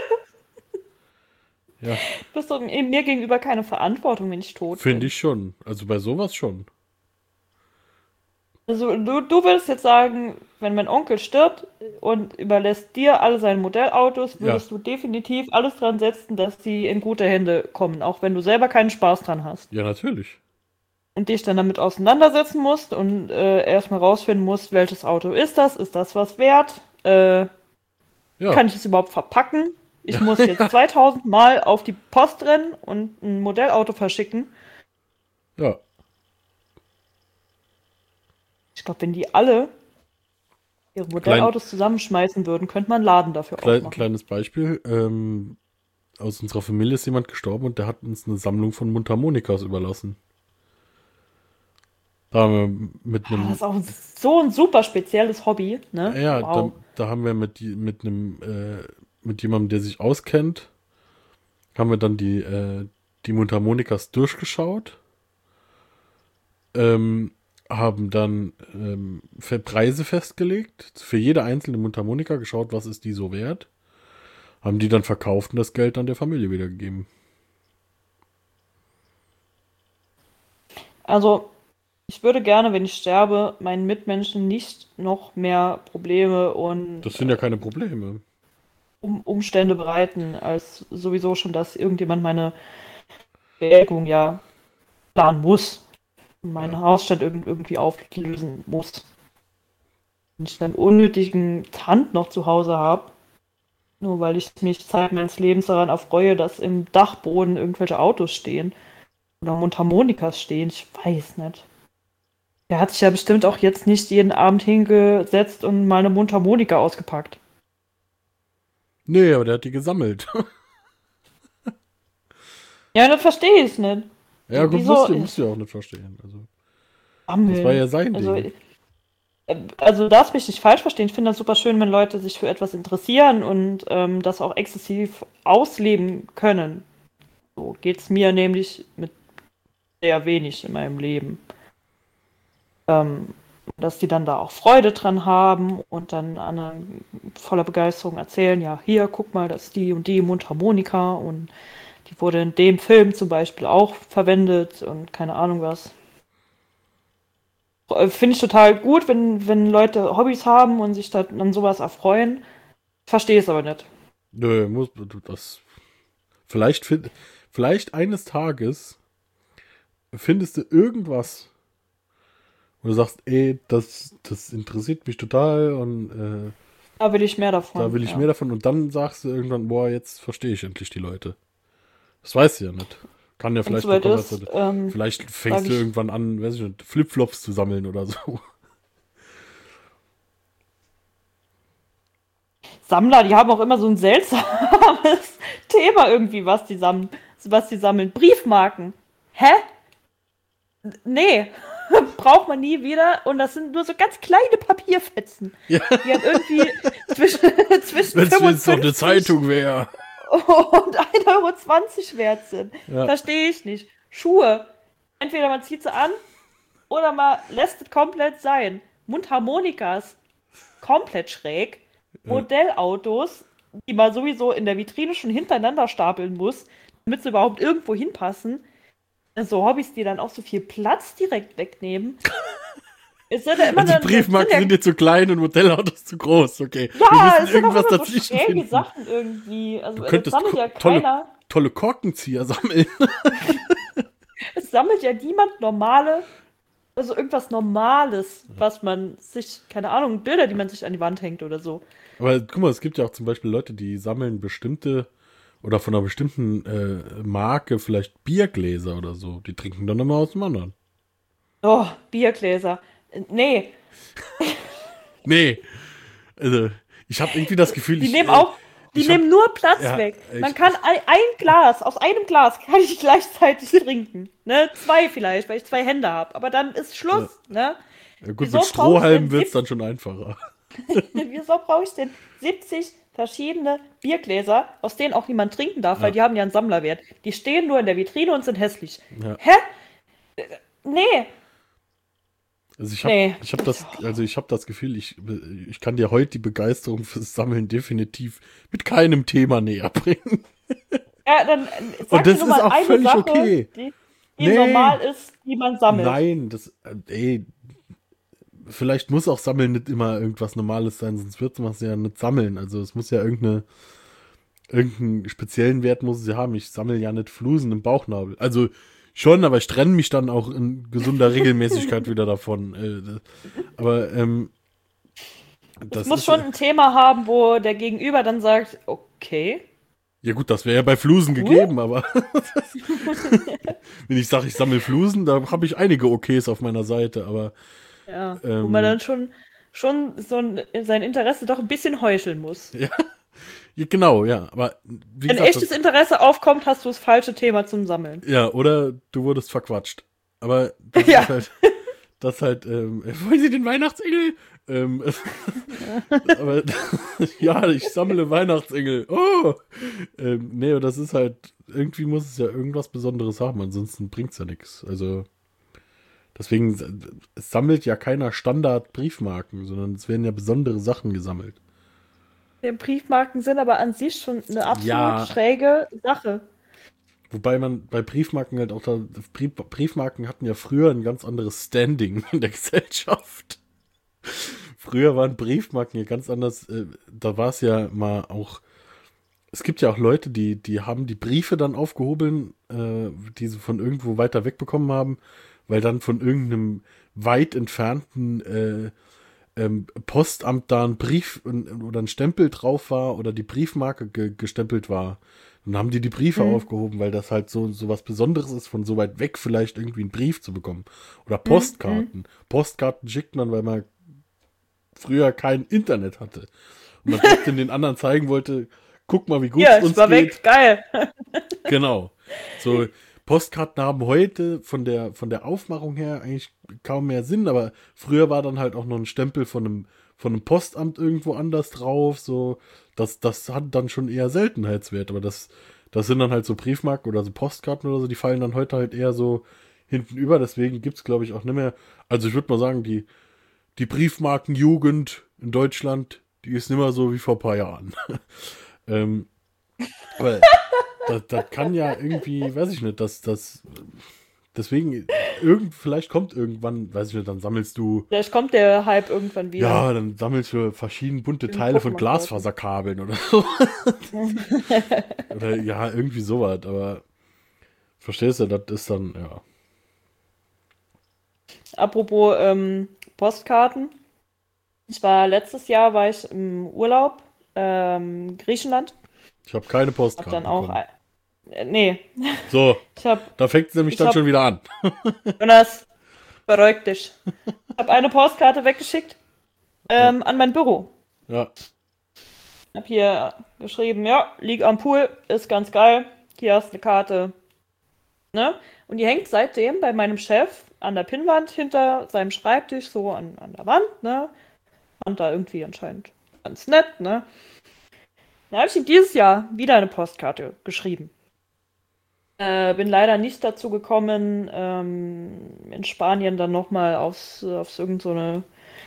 G: Ja,
H: Du hast doch mir gegenüber keine Verantwortung, wenn ich tot bin.
G: finde ich schon. Also bei sowas schon.
H: Also du, du würdest jetzt sagen, wenn mein Onkel stirbt und überlässt dir alle seine Modellautos, würdest du definitiv alles dran setzen, dass die in gute Hände kommen, auch wenn du selber keinen Spaß dran hast.
G: Ja, natürlich.
H: Und dich dann damit auseinandersetzen musst und äh, erstmal rausfinden musst, welches Auto ist das? Ist das was wert? Äh,
G: Ja,
H: Kann ich es überhaupt verpacken? Ich muss jetzt zweitausend Mal auf die Post rennen und ein Modellauto verschicken.
G: ja.
H: Ich glaube, wenn die alle ihre Modellautos zusammenschmeißen würden, könnte man einen Laden dafür
G: Klein,
H: aufmachen.
G: kleines Beispiel. Ähm, aus unserer Familie ist jemand gestorben und der hat uns eine Sammlung von Mundharmonikas überlassen. Da haben wir mit einem...
H: Das ist auch so ein super spezielles Hobby, ne?
G: Ja,
H: wow.
G: da, da haben wir mit, die, mit einem, äh, mit jemandem, der sich auskennt, haben wir dann die, äh, die Mundharmonikas durchgeschaut, ähm, haben dann ähm, für Preise festgelegt, für jede einzelne Mundharmonika geschaut, was ist die so wert, haben die dann verkauft und das Geld dann der Familie wiedergegeben.
H: Also, Ich würde gerne, wenn ich sterbe, meinen Mitmenschen nicht noch mehr Probleme und
G: Das sind ja keine Probleme.
H: um Umstände bereiten, als sowieso schon, dass irgendjemand meine Beerdigung ja planen muss. Und meinen Hausstand irg- irgendwie auflösen muss. Wenn ich dann unnötigen Tand noch zu Hause habe, nur weil ich mich Zeit meines Lebens daran erfreue, dass im Dachboden irgendwelche Autos stehen oder Mundharmonikas stehen, ich weiß nicht. Der hat sich ja bestimmt auch jetzt nicht jeden Abend hingesetzt und mal eine Mundharmonika ausgepackt.
G: Nee, aber der hat die gesammelt.
H: Ja, das verstehe ich nicht.
G: Ja, gut,
H: Wieso-
G: musst du, musst du ja auch nicht verstehen. Also, das war ja sein
H: Also,
G: Ding.
H: äh, also darfst mich nicht falsch verstehen. Ich finde das super schön, wenn Leute sich für etwas interessieren und ähm, das auch exzessiv ausleben können. So geht's mir nämlich mit sehr wenig in meinem Leben. Ähm, dass die dann da auch Freude dran haben und dann anderen voller Begeisterung erzählen, ja, hier, guck mal, das ist die und die Mundharmonika und die wurde in dem Film zum Beispiel auch verwendet und keine Ahnung was. Äh, Finde ich total gut, wenn, wenn Leute Hobbys haben und sich dann an sowas erfreuen. Verstehe es aber nicht.
G: Nö, muss du das. Vielleicht, find, vielleicht eines Tages findest du irgendwas, wo du sagst, ey, das, das interessiert mich total und äh,
H: Da will ich mehr davon.
G: da will ich
H: ja.
G: mehr davon. Und dann sagst du irgendwann, boah, jetzt verstehe ich endlich die Leute. Das weißt du ja nicht. Kann ja
H: Wenn es
G: vielleicht
H: soweit
G: noch
H: ist,
G: was-
H: ähm,
G: Vielleicht fängst
H: sag
G: du
H: ich-
G: irgendwann an, weiß ich nicht, Flipflops zu sammeln oder so.
H: Sammler, die haben auch immer so ein seltsames Thema irgendwie, was die sammeln. Was die sammeln. Briefmarken. Hä? N- Nee. Braucht man nie wieder. Und das sind nur so ganz kleine Papierfetzen.
G: Ja.
H: Die haben irgendwie zwischen, zwischen
G: Wenn es jetzt noch eine
H: fünfundfünfzig
G: Zeitung wäre.
H: und ein Euro zwanzig wert sind.
G: Ja.
H: Verstehe ich nicht. Schuhe. Entweder man zieht sie an oder man lässt es komplett sein. Mundharmonikas. Komplett schräg. Modellautos, die man sowieso in der Vitrine schon hintereinander stapeln muss, damit sie überhaupt irgendwo hinpassen. So Hobbys, die dann auch so viel Platz direkt wegnehmen. Es sind ja immer
G: Also
H: dann-
G: Briefmarken
H: sind
G: sind
H: ja,
G: jetzt zu klein und Modellautos zu groß, okay.
H: ja,
G: Wir
H: es
G: müssen
H: sind auch
G: irgendwas
H: immer so
G: dazwischen
H: schräge
G: finden.
H: Sachen irgendwie. Also
G: Du
H: das
G: könntest
H: sammelt
G: ko-
H: ja
G: tolle,
H: keiner.
G: tolle Korkenzieher sammeln.
H: Es sammelt ja niemand normale, also irgendwas Normales, was man sich, keine Ahnung, Bilder, die man sich an die Wand hängt oder so.
G: Aber guck mal, es gibt ja auch zum Beispiel Leute, die sammeln bestimmte oder von einer bestimmten äh, Marke vielleicht Biergläser oder so. Die trinken dann immer aus dem anderen.
H: Oh, Biergläser. Äh, Nee,
G: Nee. Also, ich habe irgendwie das Gefühl,
H: die
G: ich,
H: nehmen
G: äh,
H: auch, die
G: ich hab-
H: nehmen nur Platz
G: ja,
H: weg.
G: ich-
H: Man kann ein, ein Glas, aus einem Glas kann ich gleichzeitig trinken. Ne? Zwei vielleicht, weil ich zwei Hände habe. Aber dann ist Schluss. Ne?
G: ja, gut,
H: wieso
G: mit Strohhalmen
H: brauchst du
G: wird
H: denn
G: es dann schon einfacher.
H: Wieso brauche ich denn siebzig verschiedene Biergläser, aus denen auch niemand trinken darf, weil
G: Ja.
H: die haben ja einen Sammlerwert. Die stehen nur in der Vitrine und sind hässlich.
G: Ja.
H: Hä? Äh, Nee.
G: Also ich habe
H: Nee.
G: ich hab das, also ich hab das Gefühl, ich, ich kann dir heute die Begeisterung fürs Sammeln definitiv mit keinem Thema näher bringen.
H: Ja, dann äh, sag
G: Und das
H: mir nur mal
G: ist auch
H: eine
G: völlig
H: Sache,
G: okay.
H: die, die
G: Nee.
H: normal ist, die man sammelt.
G: Nein, das, äh, ey, vielleicht muss auch Sammeln nicht immer irgendwas Normales sein, sonst wird man es ja nicht sammeln. Also es muss ja irgendeine, irgendeinen speziellen Wert muss es ja haben. Ich sammle ja nicht Flusen im Bauchnabel. Also schon, aber ich trenne mich dann auch in gesunder Regelmäßigkeit wieder davon. Äh, aber ähm, das
H: Es muss
G: ist,
H: schon ein Thema haben, wo der Gegenüber dann sagt, okay.
G: ja gut, das wäre ja bei Flusen gegeben, aber wenn ich sage, ich sammle Flusen, da habe ich einige Okays auf meiner Seite, aber
H: Ja, wo
G: Ähm.
H: man dann schon, schon so ein, sein Interesse doch ein bisschen heucheln muss.
G: ja, genau, ja, aber wie
H: Wenn
G: gesagt,
H: echtes Interesse aufkommt, hast du das falsche Thema zum Sammeln.
G: das, ja, oder du wurdest verquatscht. Aber das
H: Ja.
G: ist halt, das halt, ähm, wollen Sie den Weihnachtsengel? Ähm, aber ja, ich sammle Weihnachtsengel. Oh! Ähm, nee, aber das ist halt, irgendwie muss es ja irgendwas Besonderes haben, ansonsten bringt's ja nichts. Also deswegen, es sammelt ja keiner Standard-Briefmarken, sondern es werden ja besondere Sachen gesammelt.
H: Die Briefmarken sind aber an sich schon eine absolut
G: Ja.
H: schräge Sache.
G: Wobei man bei Briefmarken halt auch da, Brief, Briefmarken hatten ja früher ein ganz anderes Standing in der Gesellschaft. Früher waren Briefmarken ja ganz anders, äh, da war es ja mal auch, es gibt ja auch Leute, die, die haben die Briefe dann aufgehoben, äh, die sie von irgendwo weiter weg bekommen haben, weil dann von irgendeinem weit entfernten äh, ähm, Postamt da ein Brief und, oder ein Stempel drauf war oder die Briefmarke ge gestempelt war. Dann haben die die Briefe mhm. aufgehoben, weil das halt so, so was Besonderes ist, von so weit weg vielleicht irgendwie einen Brief zu bekommen. Oder Postkarten. Mhm. Postkarten schickt man, weil man früher kein Internet hatte. Und man trotzdem den anderen zeigen wollte, guck mal, wie gut
H: ja,
G: es uns
H: ich war
G: geht.
H: Weg, geil.
G: Genau. So, Postkarten haben heute von der, von der Aufmachung her eigentlich kaum mehr Sinn, aber früher war dann halt auch noch ein Stempel von einem, von einem Postamt irgendwo anders drauf, so, das, das hat dann schon eher Seltenheitswert, aber das, das sind dann halt so Briefmarken oder so Postkarten oder so, die fallen dann heute halt eher so hinten über, deswegen gibt's, glaube ich, auch nicht mehr, also ich würde mal sagen, die, die Briefmarkenjugend in Deutschland, die ist nicht mehr so wie vor ein paar Jahren. ähm, aber das, das kann ja irgendwie, weiß ich nicht, dass das deswegen, irgend, vielleicht kommt irgendwann, weiß ich nicht, dann sammelst du.
H: Vielleicht kommt der Hype irgendwann wieder.
G: Ja, dann sammelst du verschiedene bunte Teile von Glasfaserkabeln oder so. Oder ja, irgendwie sowas, aber verstehst du, das ist dann, ja.
H: Apropos ähm, Postkarten. Ich war letztes Jahr war ich im Urlaub, ähm, Griechenland.
G: Ich habe keine Postkarten
H: Hab dann auch
G: bekommen.
H: Äh, nee.
G: So,
H: ich hab,
G: da fängt es nämlich dann
H: hab,
G: schon wieder an.
H: Jonas, beruhig dich. Ich habe eine Postkarte weggeschickt ähm, ja. an mein Büro.
G: Ja.
H: Ich habe hier geschrieben, ja, lieg am Pool, ist ganz geil. Hier hast du eine Karte. Ne? Und die hängt seitdem bei meinem Chef an der Pinnwand hinter seinem Schreibtisch, so an, an der Wand, ne? Fand da irgendwie anscheinend ganz nett, ne? Da habe ich ihm dieses Jahr wieder eine Postkarte geschrieben. Äh, bin leider nicht dazu gekommen, ähm, in Spanien dann nochmal aufs, aufs irgend so eine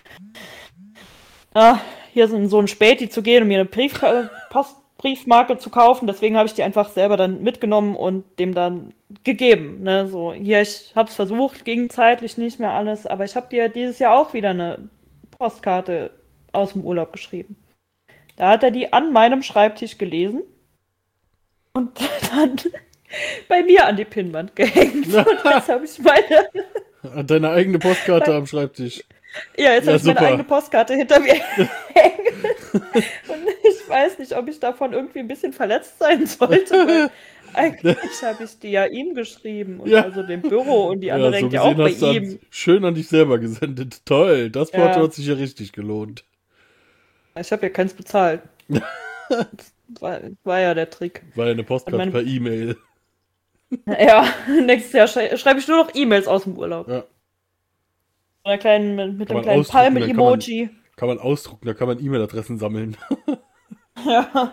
H: ah, hier in so ein Späti zu gehen, um mir eine Brief Post Briefmarke zu kaufen. Deswegen habe ich die einfach selber dann mitgenommen und dem dann gegeben. Ne? So, hier, ich habe es versucht, ging zeitlich nicht mehr alles, aber ich habe dir dieses Jahr auch wieder eine Postkarte aus dem Urlaub geschrieben. Da hat er die an meinem Schreibtisch gelesen und dann bei mir an die Pinnwand gehängt. Und jetzt habe ich meine...
G: Deine eigene Postkarte am Schreibtisch.
H: Ja, jetzt ja, habe ich meine eigene Postkarte hinter mir hängen. Und ich weiß nicht, ob ich davon irgendwie ein bisschen verletzt sein sollte. Weil eigentlich habe ich die ja ihm geschrieben. Und ja. also dem Büro. Und die andere ja, so hängt ja auch bei ihm.
G: Schön an dich selber gesendet. Toll. Das Wort ja. hat sich ja richtig gelohnt.
H: Ich habe ja keins bezahlt. Das war, war ja der Trick.
G: War ja eine Postkarte mein... per E-Mail.
H: Ja, nächstes Jahr schrei schreibe ich nur noch E-Mails aus dem Urlaub. Ja. Mit, einer kleinen, mit einem kleinen Palme-Emoji.
G: Kann, kann man ausdrucken, da kann man E-Mail-Adressen sammeln.
H: Ja.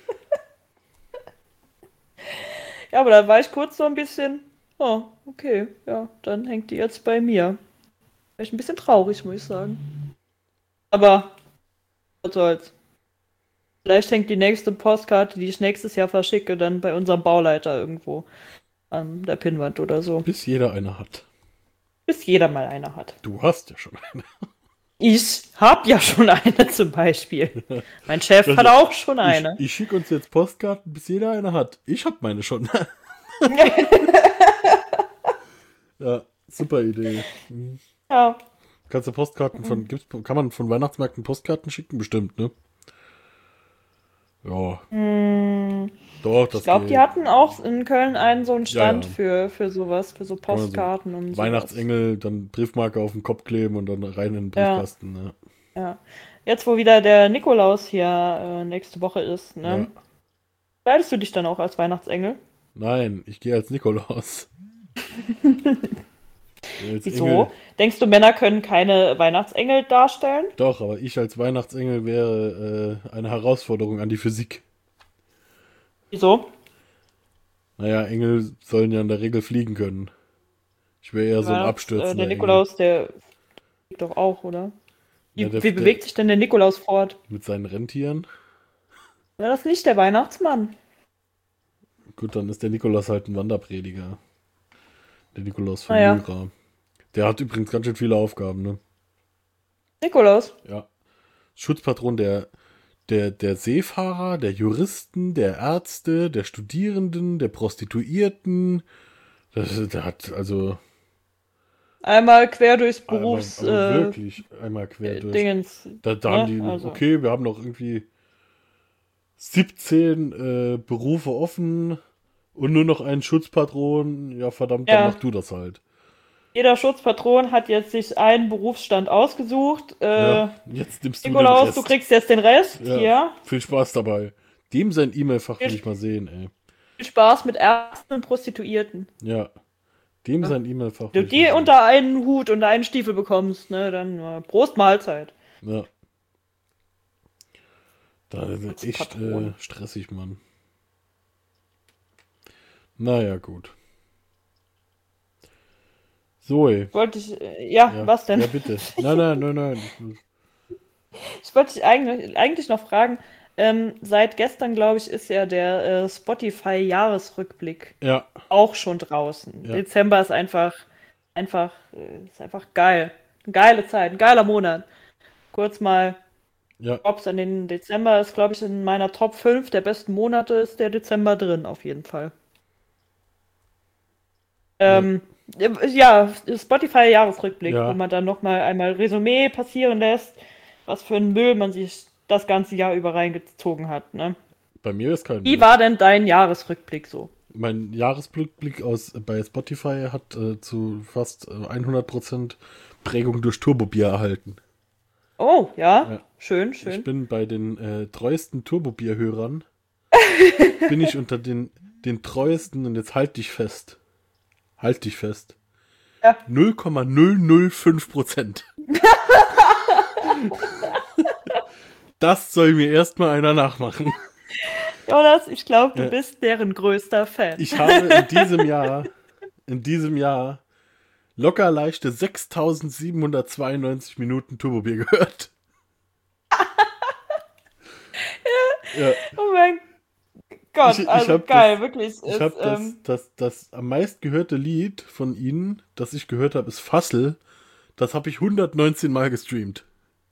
H: Ja, aber da war ich kurz so ein bisschen, oh, okay, ja, dann hängt die jetzt bei mir. War ich ein bisschen traurig, muss ich sagen. Aber, was soll's. Vielleicht hängt die nächste Postkarte, die ich nächstes Jahr verschicke, dann bei unserem Bauleiter irgendwo an der Pinnwand oder so.
G: Bis jeder eine hat.
H: Bis jeder mal eine hat.
G: Du hast ja schon eine.
H: Ich hab ja schon eine zum Beispiel. Mein Chef das hat auch schon eine.
G: Ich, ich schicke uns jetzt Postkarten, bis jeder eine hat. Ich hab meine schon. Ja, super Idee. Mhm.
H: Ja.
G: Kannst du Postkarten von, gibt's, kann man von Weihnachtsmärkten Postkarten schicken? Bestimmt, ne? Ja.
H: Mm,
G: Doch, das
H: ich glaube,
G: geht.
H: die hatten auch in Köln einen so einen Stand
G: ja, ja.
H: Für, für sowas, für so Postkarten
G: so
H: und so.
G: Weihnachtsengel, dann Briefmarke auf den Kopf kleben und dann rein in den Briefkasten. Ja.
H: Ja. Ja. Jetzt, wo wieder der Nikolaus hier äh, nächste Woche ist, ne? Ja. Kleidest du dich dann auch als Weihnachtsengel?
G: Nein, ich gehe als Nikolaus. als
H: Wieso?
G: Engel.
H: Denkst du, Männer können keine Weihnachtsengel darstellen?
G: Doch, aber ich als Weihnachtsengel wäre äh, eine Herausforderung an die Physik.
H: Wieso?
G: Naja, Engel sollen ja in der Regel fliegen können. Ich wäre eher ja, so ein abstürzender
H: äh, Der Nikolaus, Engel. Der fliegt doch auch, oder? Wie, ja, der, wie bewegt der, sich denn der Nikolaus fort?
G: Mit seinen Rentieren?
H: War das nicht der Weihnachtsmann?
G: gut, dann ist der Nikolaus halt ein Wanderprediger. Der Nikolaus von
H: Ah, ja.
G: Myra. Der hat übrigens ganz schön viele Aufgaben, ne?
H: Nikolaus.
G: Ja. Schutzpatron der, der, der Seefahrer, der Juristen, der Ärzte, der Studierenden, der Prostituierten. Das, der hat also
H: Einmal quer durchs
G: einmal,
H: Berufs...
G: aber
H: äh,
G: wirklich einmal quer durch.
H: Dingens.
G: Da, da
H: ne?
G: haben die,
H: Also.
G: okay, wir haben noch irgendwie siebzehn äh, Berufe offen und nur noch einen Schutzpatron. Ja, verdammt, dann
H: Ja.
G: mach du das halt.
H: Jeder Schutzpatron hat jetzt sich einen Berufsstand ausgesucht. Äh,
G: Ja, jetzt nimmst du den
H: Nikolaus,
G: Rest.
H: du kriegst jetzt den Rest.
G: Ja.
H: Hier.
G: Viel Spaß dabei. Dem sein E-Mail-Fach will ich mal sehen, ey.
H: Viel Spaß mit Ärzten und Prostituierten.
G: Ja. Dem sein E-Mail-Fach
H: Wenn
G: will
H: du
G: ich
H: die
G: mal sehen.
H: unter einen Hut und einen Stiefel bekommst, ne, dann äh, Prost Mahlzeit.
G: Ja. Da ist echt äh,
H: Patron.
G: stressig, Mann. Naja, gut. Zoe.
H: Wollte ich, äh, ja,
G: Ja,
H: was denn?
G: Ja, bitte. Nein, nein, nein, nein.
H: Ich wollte dich eigentlich, eigentlich noch fragen, ähm, seit gestern, glaube ich, ist ja der äh, Spotify-Jahresrückblick
G: Ja,
H: auch schon draußen.
G: Ja.
H: Dezember ist einfach, einfach, äh, ist einfach geil. Eine geile Zeit, ein geiler Monat. Kurz mal
G: ja.
H: Props an den Dezember, ist, glaube ich, in meiner Top fünf der besten Monate ist der Dezember drin, auf jeden Fall. Ähm, ja, Spotify-Jahresrückblick,
G: Ja.
H: wo man dann nochmal einmal Resümee passieren lässt, was für ein Müll man sich das ganze Jahr über reingezogen hat, ne?
G: Bei mir ist kein
H: Wie
G: Müll.
H: war denn dein Jahresrückblick so?
G: Mein Jahresblick aus bei Spotify hat äh, zu fast äh, hundert Prozent Prägung durch Turbobier erhalten.
H: Oh, ja,
G: Ja.
H: schön,
G: Ich
H: schön.
G: bin bei den äh, treuesten Turbobier-Hörern. bin ich unter den, den treuesten, und jetzt halt dich fest. Halt dich fest.
H: Ja.
G: null Komma null null fünf Prozent. Das soll mir erstmal einer nachmachen.
H: Jonas, ich glaube, du
G: Ja.
H: bist deren größter Fan.
G: Ich habe in diesem Jahr, in diesem Jahr locker leichte sechstausendsiebenhundertzweiundneunzig Minuten Turbobier gehört. Ja,
H: Oh mein Gott,
G: Ich- ich
H: also
G: hab
H: geil,
G: das-
H: wirklich.
G: ich
H: ist,
G: habe das,
H: ähm,
G: das, das am meist gehörte Lied von ihnen, das ich gehört habe, ist Fassel. Das habe ich hundertneunzehn Mal gestreamt.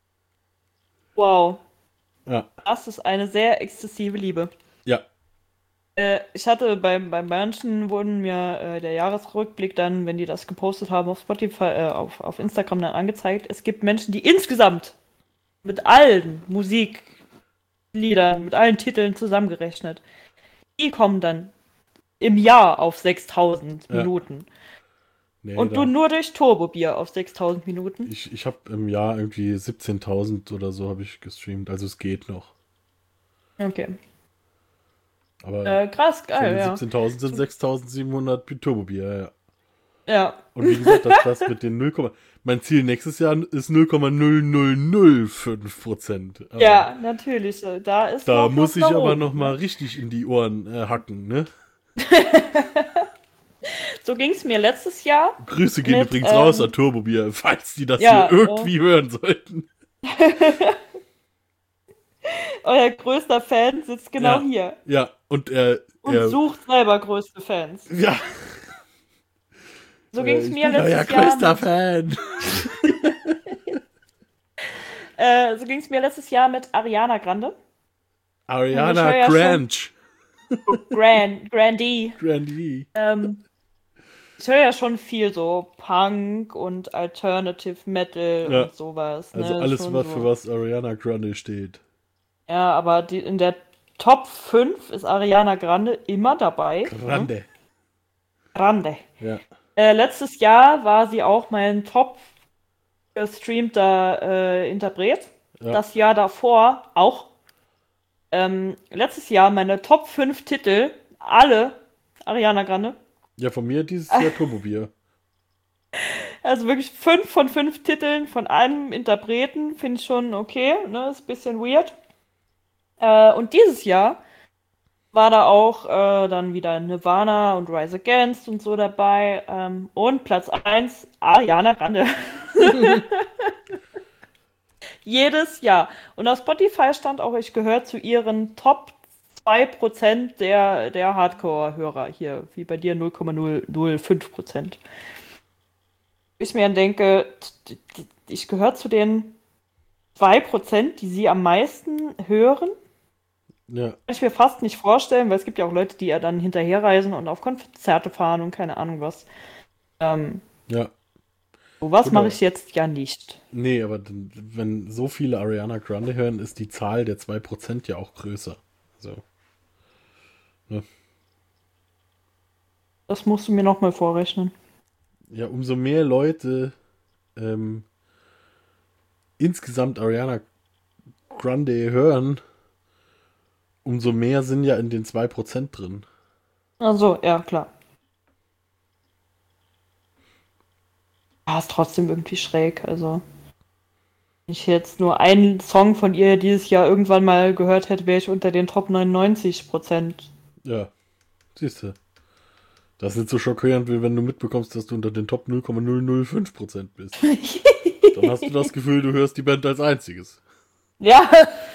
H: wow,
G: Ja,
H: das ist eine sehr exzessive Liebe.
G: ja,
H: Äh, ich hatte beim, beim manchen wurden mir äh, der Jahresrückblick dann, wenn die das gepostet haben auf Spotify, äh, auf, auf Instagram dann angezeigt. Es gibt Menschen, die insgesamt mit allen Musikliedern, mit allen Titeln zusammengerechnet, die kommen dann im Jahr auf sechstausend
G: Ja.
H: Minuten.
G: nee,
H: Und
G: da,
H: du nur durch Turbobier auf sechstausend Minuten.
G: ich, ich habe im Jahr irgendwie siebzehntausend oder so habe ich gestreamt, also es geht noch.
H: Okay.
G: Aber
H: Äh, krass,
G: von
H: geil,
G: den
H: ja.
G: siebzehntausend sind sechstausendsiebenhundert Turbobier, ja, ja.
H: Ja,
G: Und wie gesagt, das, das mit den null, mein Ziel nächstes Jahr ist null Komma null null null fünf Prozent. Aber
H: ja, natürlich. äh, Da ist
G: Da
H: noch
G: muss
H: was
G: ich
H: nach
G: aber
H: oben,
G: noch mal
H: ne?
G: richtig in die Ohren äh, hacken, ne?
H: So ging es mir letztes Jahr.
G: Grüße gehen
H: Mit,
G: übrigens
H: ähm,
G: raus an Turbobier, falls die das
H: ja,
G: hier irgendwie hören sollten.
H: Euer größter Fan sitzt genau
G: Ja.
H: hier
G: Ja, und er,
H: und
G: er
H: sucht selber größte Fans.
G: ja,
H: So
G: äh,
H: ging es
G: ich
H: mir
G: bin euer
H: letztes Jahr.
G: größter
H: Mit,
G: Fan.
H: äh, so ging es mir letztes Jahr mit Ariana Grande. Ich höre
G: Ariana
H: ja
G: Grande.
H: Grand, Grandee.
G: Grande.
H: Ähm, ich höre ja schon viel so Punk und Alternative Metal
G: Ja.
H: und sowas.
G: Also
H: ne?
G: alles,
H: Schon
G: was
H: so.
G: für was Ariana Grande steht.
H: Ja, aber die, in der Top fünf ist Ariana Grande immer dabei.
G: Grande.
H: Ne? Grande.
G: Ja.
H: Äh, letztes Jahr war sie auch mein top gestreamter äh, Interpret.
G: Ja.
H: Das Jahr davor auch. Ähm, letztes Jahr meine Top fünf Titel, alle Ariana Grande.
G: Ja, von mir dieses Jahr Turbobier.
H: Also wirklich fünf von fünf Titeln von einem Interpreten, finde ich schon okay, ne? Ist ein bisschen weird. Äh, und dieses Jahr war da auch äh, dann wieder Nirvana und Rise Against und so dabei. Ähm, und Platz eins, Ariana Grande. Jedes Jahr. Und auf Spotify stand auch, ich gehöre zu ihren Top zwei Prozent der, der Hardcore-Hörer hier, wie bei dir null Komma null null fünf Prozent. Ich mir dann denke, ich gehöre zu den zwei Prozent, die sie am meisten hören.
G: Ja.
H: Kann ich mir fast nicht vorstellen, weil es gibt ja auch Leute, die ja dann hinterherreisen und auf Konzerte fahren und keine Ahnung was. Ähm,
G: Ja.
H: sowas
G: Genau.
H: mache ich jetzt ja nicht.
G: Nee, aber d- wenn so viele Ariana Grande hören, ist die Zahl der zwei Prozent ja auch größer. So.
H: Das musst du mir nochmal vorrechnen.
G: Ja, umso mehr Leute ähm, insgesamt Ariana Grande hören, umso mehr sind ja in den zwei Prozent drin.
H: Also, ja, klar. Ja, ist trotzdem irgendwie schräg. Also, wenn ich jetzt nur einen Song von ihr dieses Jahr irgendwann mal gehört hätte, wäre ich unter den Top neunundneunzig Prozent.
G: Ja, siehst du. Das ist nicht so schockierend, wie wenn du mitbekommst, dass du unter den Top null Komma null null fünf Prozent bist. Dann hast du das Gefühl, du hörst die Band als einziges.
H: Ja.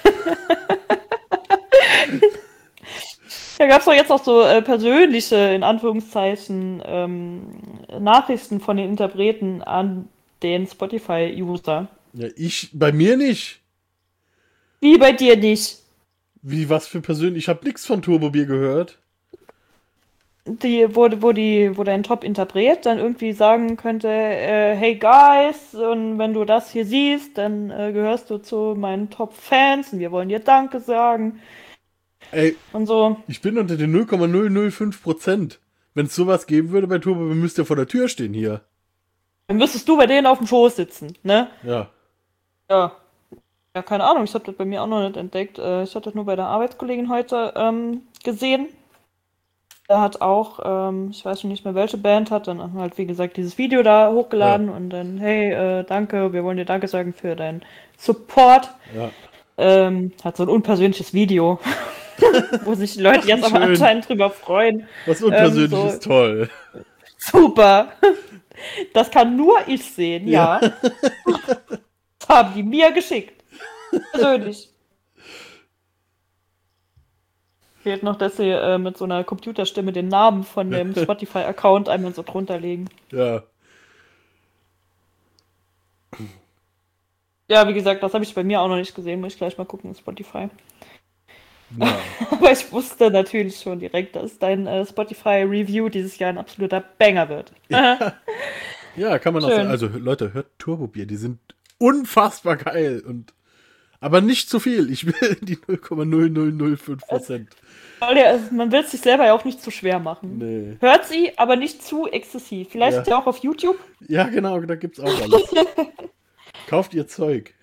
H: Da gab es doch jetzt auch so äh, persönliche, in Anführungszeichen, ähm, Nachrichten von den Interpreten an den Spotify-User.
G: Ja, ich, bei mir nicht.
H: Wie bei dir nicht?
G: Wie, was für persönlich? Ich habe nichts von Turbo Bier gehört.
H: Die, wo, wo, die, wo dein Top-Interpret dann irgendwie sagen könnte, äh, hey guys, und wenn du das hier siehst, dann äh, gehörst du zu meinen Top-Fans und wir wollen dir Danke sagen.
G: Ey,
H: Und so.
G: ich bin unter den null Komma null null fünf Prozent. Wenn es sowas geben würde bei Turbo, dann müsst ihr vor der Tür stehen hier.
H: Dann müsstest du bei denen auf dem Schoß sitzen, ne?
G: Ja.
H: Ja. Ja, keine Ahnung, ich habe das bei mir auch noch nicht entdeckt. Äh, Ich hatte das nur bei der Arbeitskollegin heute ähm, gesehen. Er hat auch, ähm, ich weiß schon nicht mehr, welche Band hat, dann halt, wie gesagt, dieses Video da hochgeladen und dann, hey, äh, danke, wir wollen dir Danke sagen für deinen Support.
G: Ja.
H: Ähm, hat so ein unpersönliches Video, wo sich die Leute jetzt aber
G: schön.
H: anscheinend drüber freuen.
G: Was unpersönlich
H: Ähm, so-
G: ist toll.
H: Super. Das kann nur ich sehen, ja. Das haben die mir geschickt. Persönlich. Fehlt noch, dass sie äh, mit so einer Computerstimme den Namen von dem Spotify-Account einmal so drunter legen.
G: Ja.
H: Ja, wie gesagt, das habe ich bei mir auch noch nicht gesehen. Muss ich gleich mal gucken in Spotify.
G: Ja.
H: Aber ich wusste natürlich schon direkt, dass dein äh, Spotify-Review dieses Jahr ein absoluter Banger wird.
G: Ja, kann man auch
H: Schön.
G: sagen. Also, Leute, hört Turbo Bier. Die sind unfassbar geil. Und aber nicht zu viel. Ich will die null Komma null null null fünf Prozent.
H: Weil ja, also man will es sich selber ja auch nicht zu schwer machen.
G: Nee.
H: Hört sie, aber nicht zu exzessiv. Vielleicht
G: Ja.
H: ja auch auf YouTube.
G: Ja, genau, da gibt's auch alles. Kauft ihr Zeug.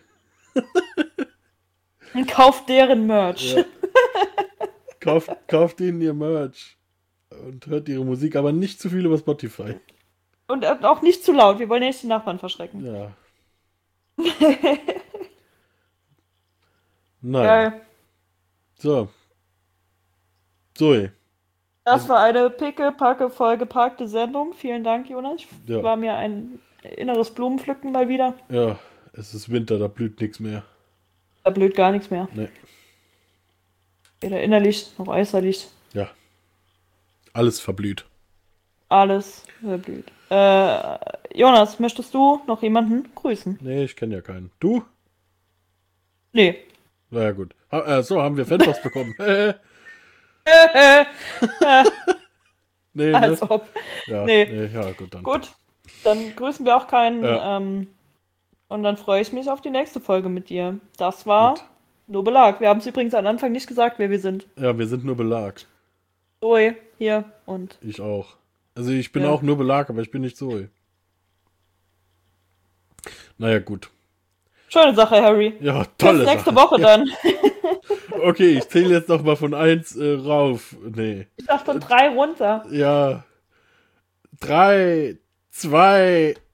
H: Und kauft deren Merch.
G: Ja. Kauft, kauft ihnen ihr Merch. Und hört ihre Musik, aber nicht zu viel über Spotify.
H: Und äh, auch nicht zu laut. Wir wollen ja nicht die Nachbarn verschrecken.
G: Ja. Naja.
H: Geil.
G: So. Zoe.
H: Das war eine picke-packe vollgepackte Sendung. Vielen Dank, Jonas.
G: Ja.
H: War mir ein inneres Blumenpflücken mal wieder.
G: Ja, es ist Winter, da blüht nichts mehr.
H: Da blüht gar nichts mehr.
G: Nee.
H: Weder innerlich noch äußerlich.
G: Ja. Alles verblüht.
H: Alles verblüht. Äh, Jonas, möchtest du noch jemanden grüßen?
G: Nee, ich kenne ja keinen. Du?
H: Nee.
G: Na ja, gut. Ha, äh, so, haben wir Fanpost bekommen. Äh, nee,
H: Als
G: ne?
H: ob.
G: Ja,
H: nee.
G: nee, ja, gut, dann.
H: Gut, dann grüßen wir auch keinen.
G: Ja.
H: Ähm, und dann freue ich mich auf die nächste Folge mit dir. Das war
G: Gut.
H: nur Belag. Wir haben es übrigens am Anfang nicht gesagt, wer wir sind.
G: Ja, wir sind nur Belag.
H: Zoe hier und
G: Ich auch. Also ich bin
H: Ja.
G: auch nur Belag, aber ich bin nicht Zoe. Naja, gut.
H: schöne Sache, Harry.
G: Ja, tolle
H: Bis nächste
G: Sache.
H: Woche dann.
G: Okay, ich zähle jetzt noch mal von eins äh, rauf. Nee.
H: Ich dachte von drei runter.
G: Ja. Drei, zwei,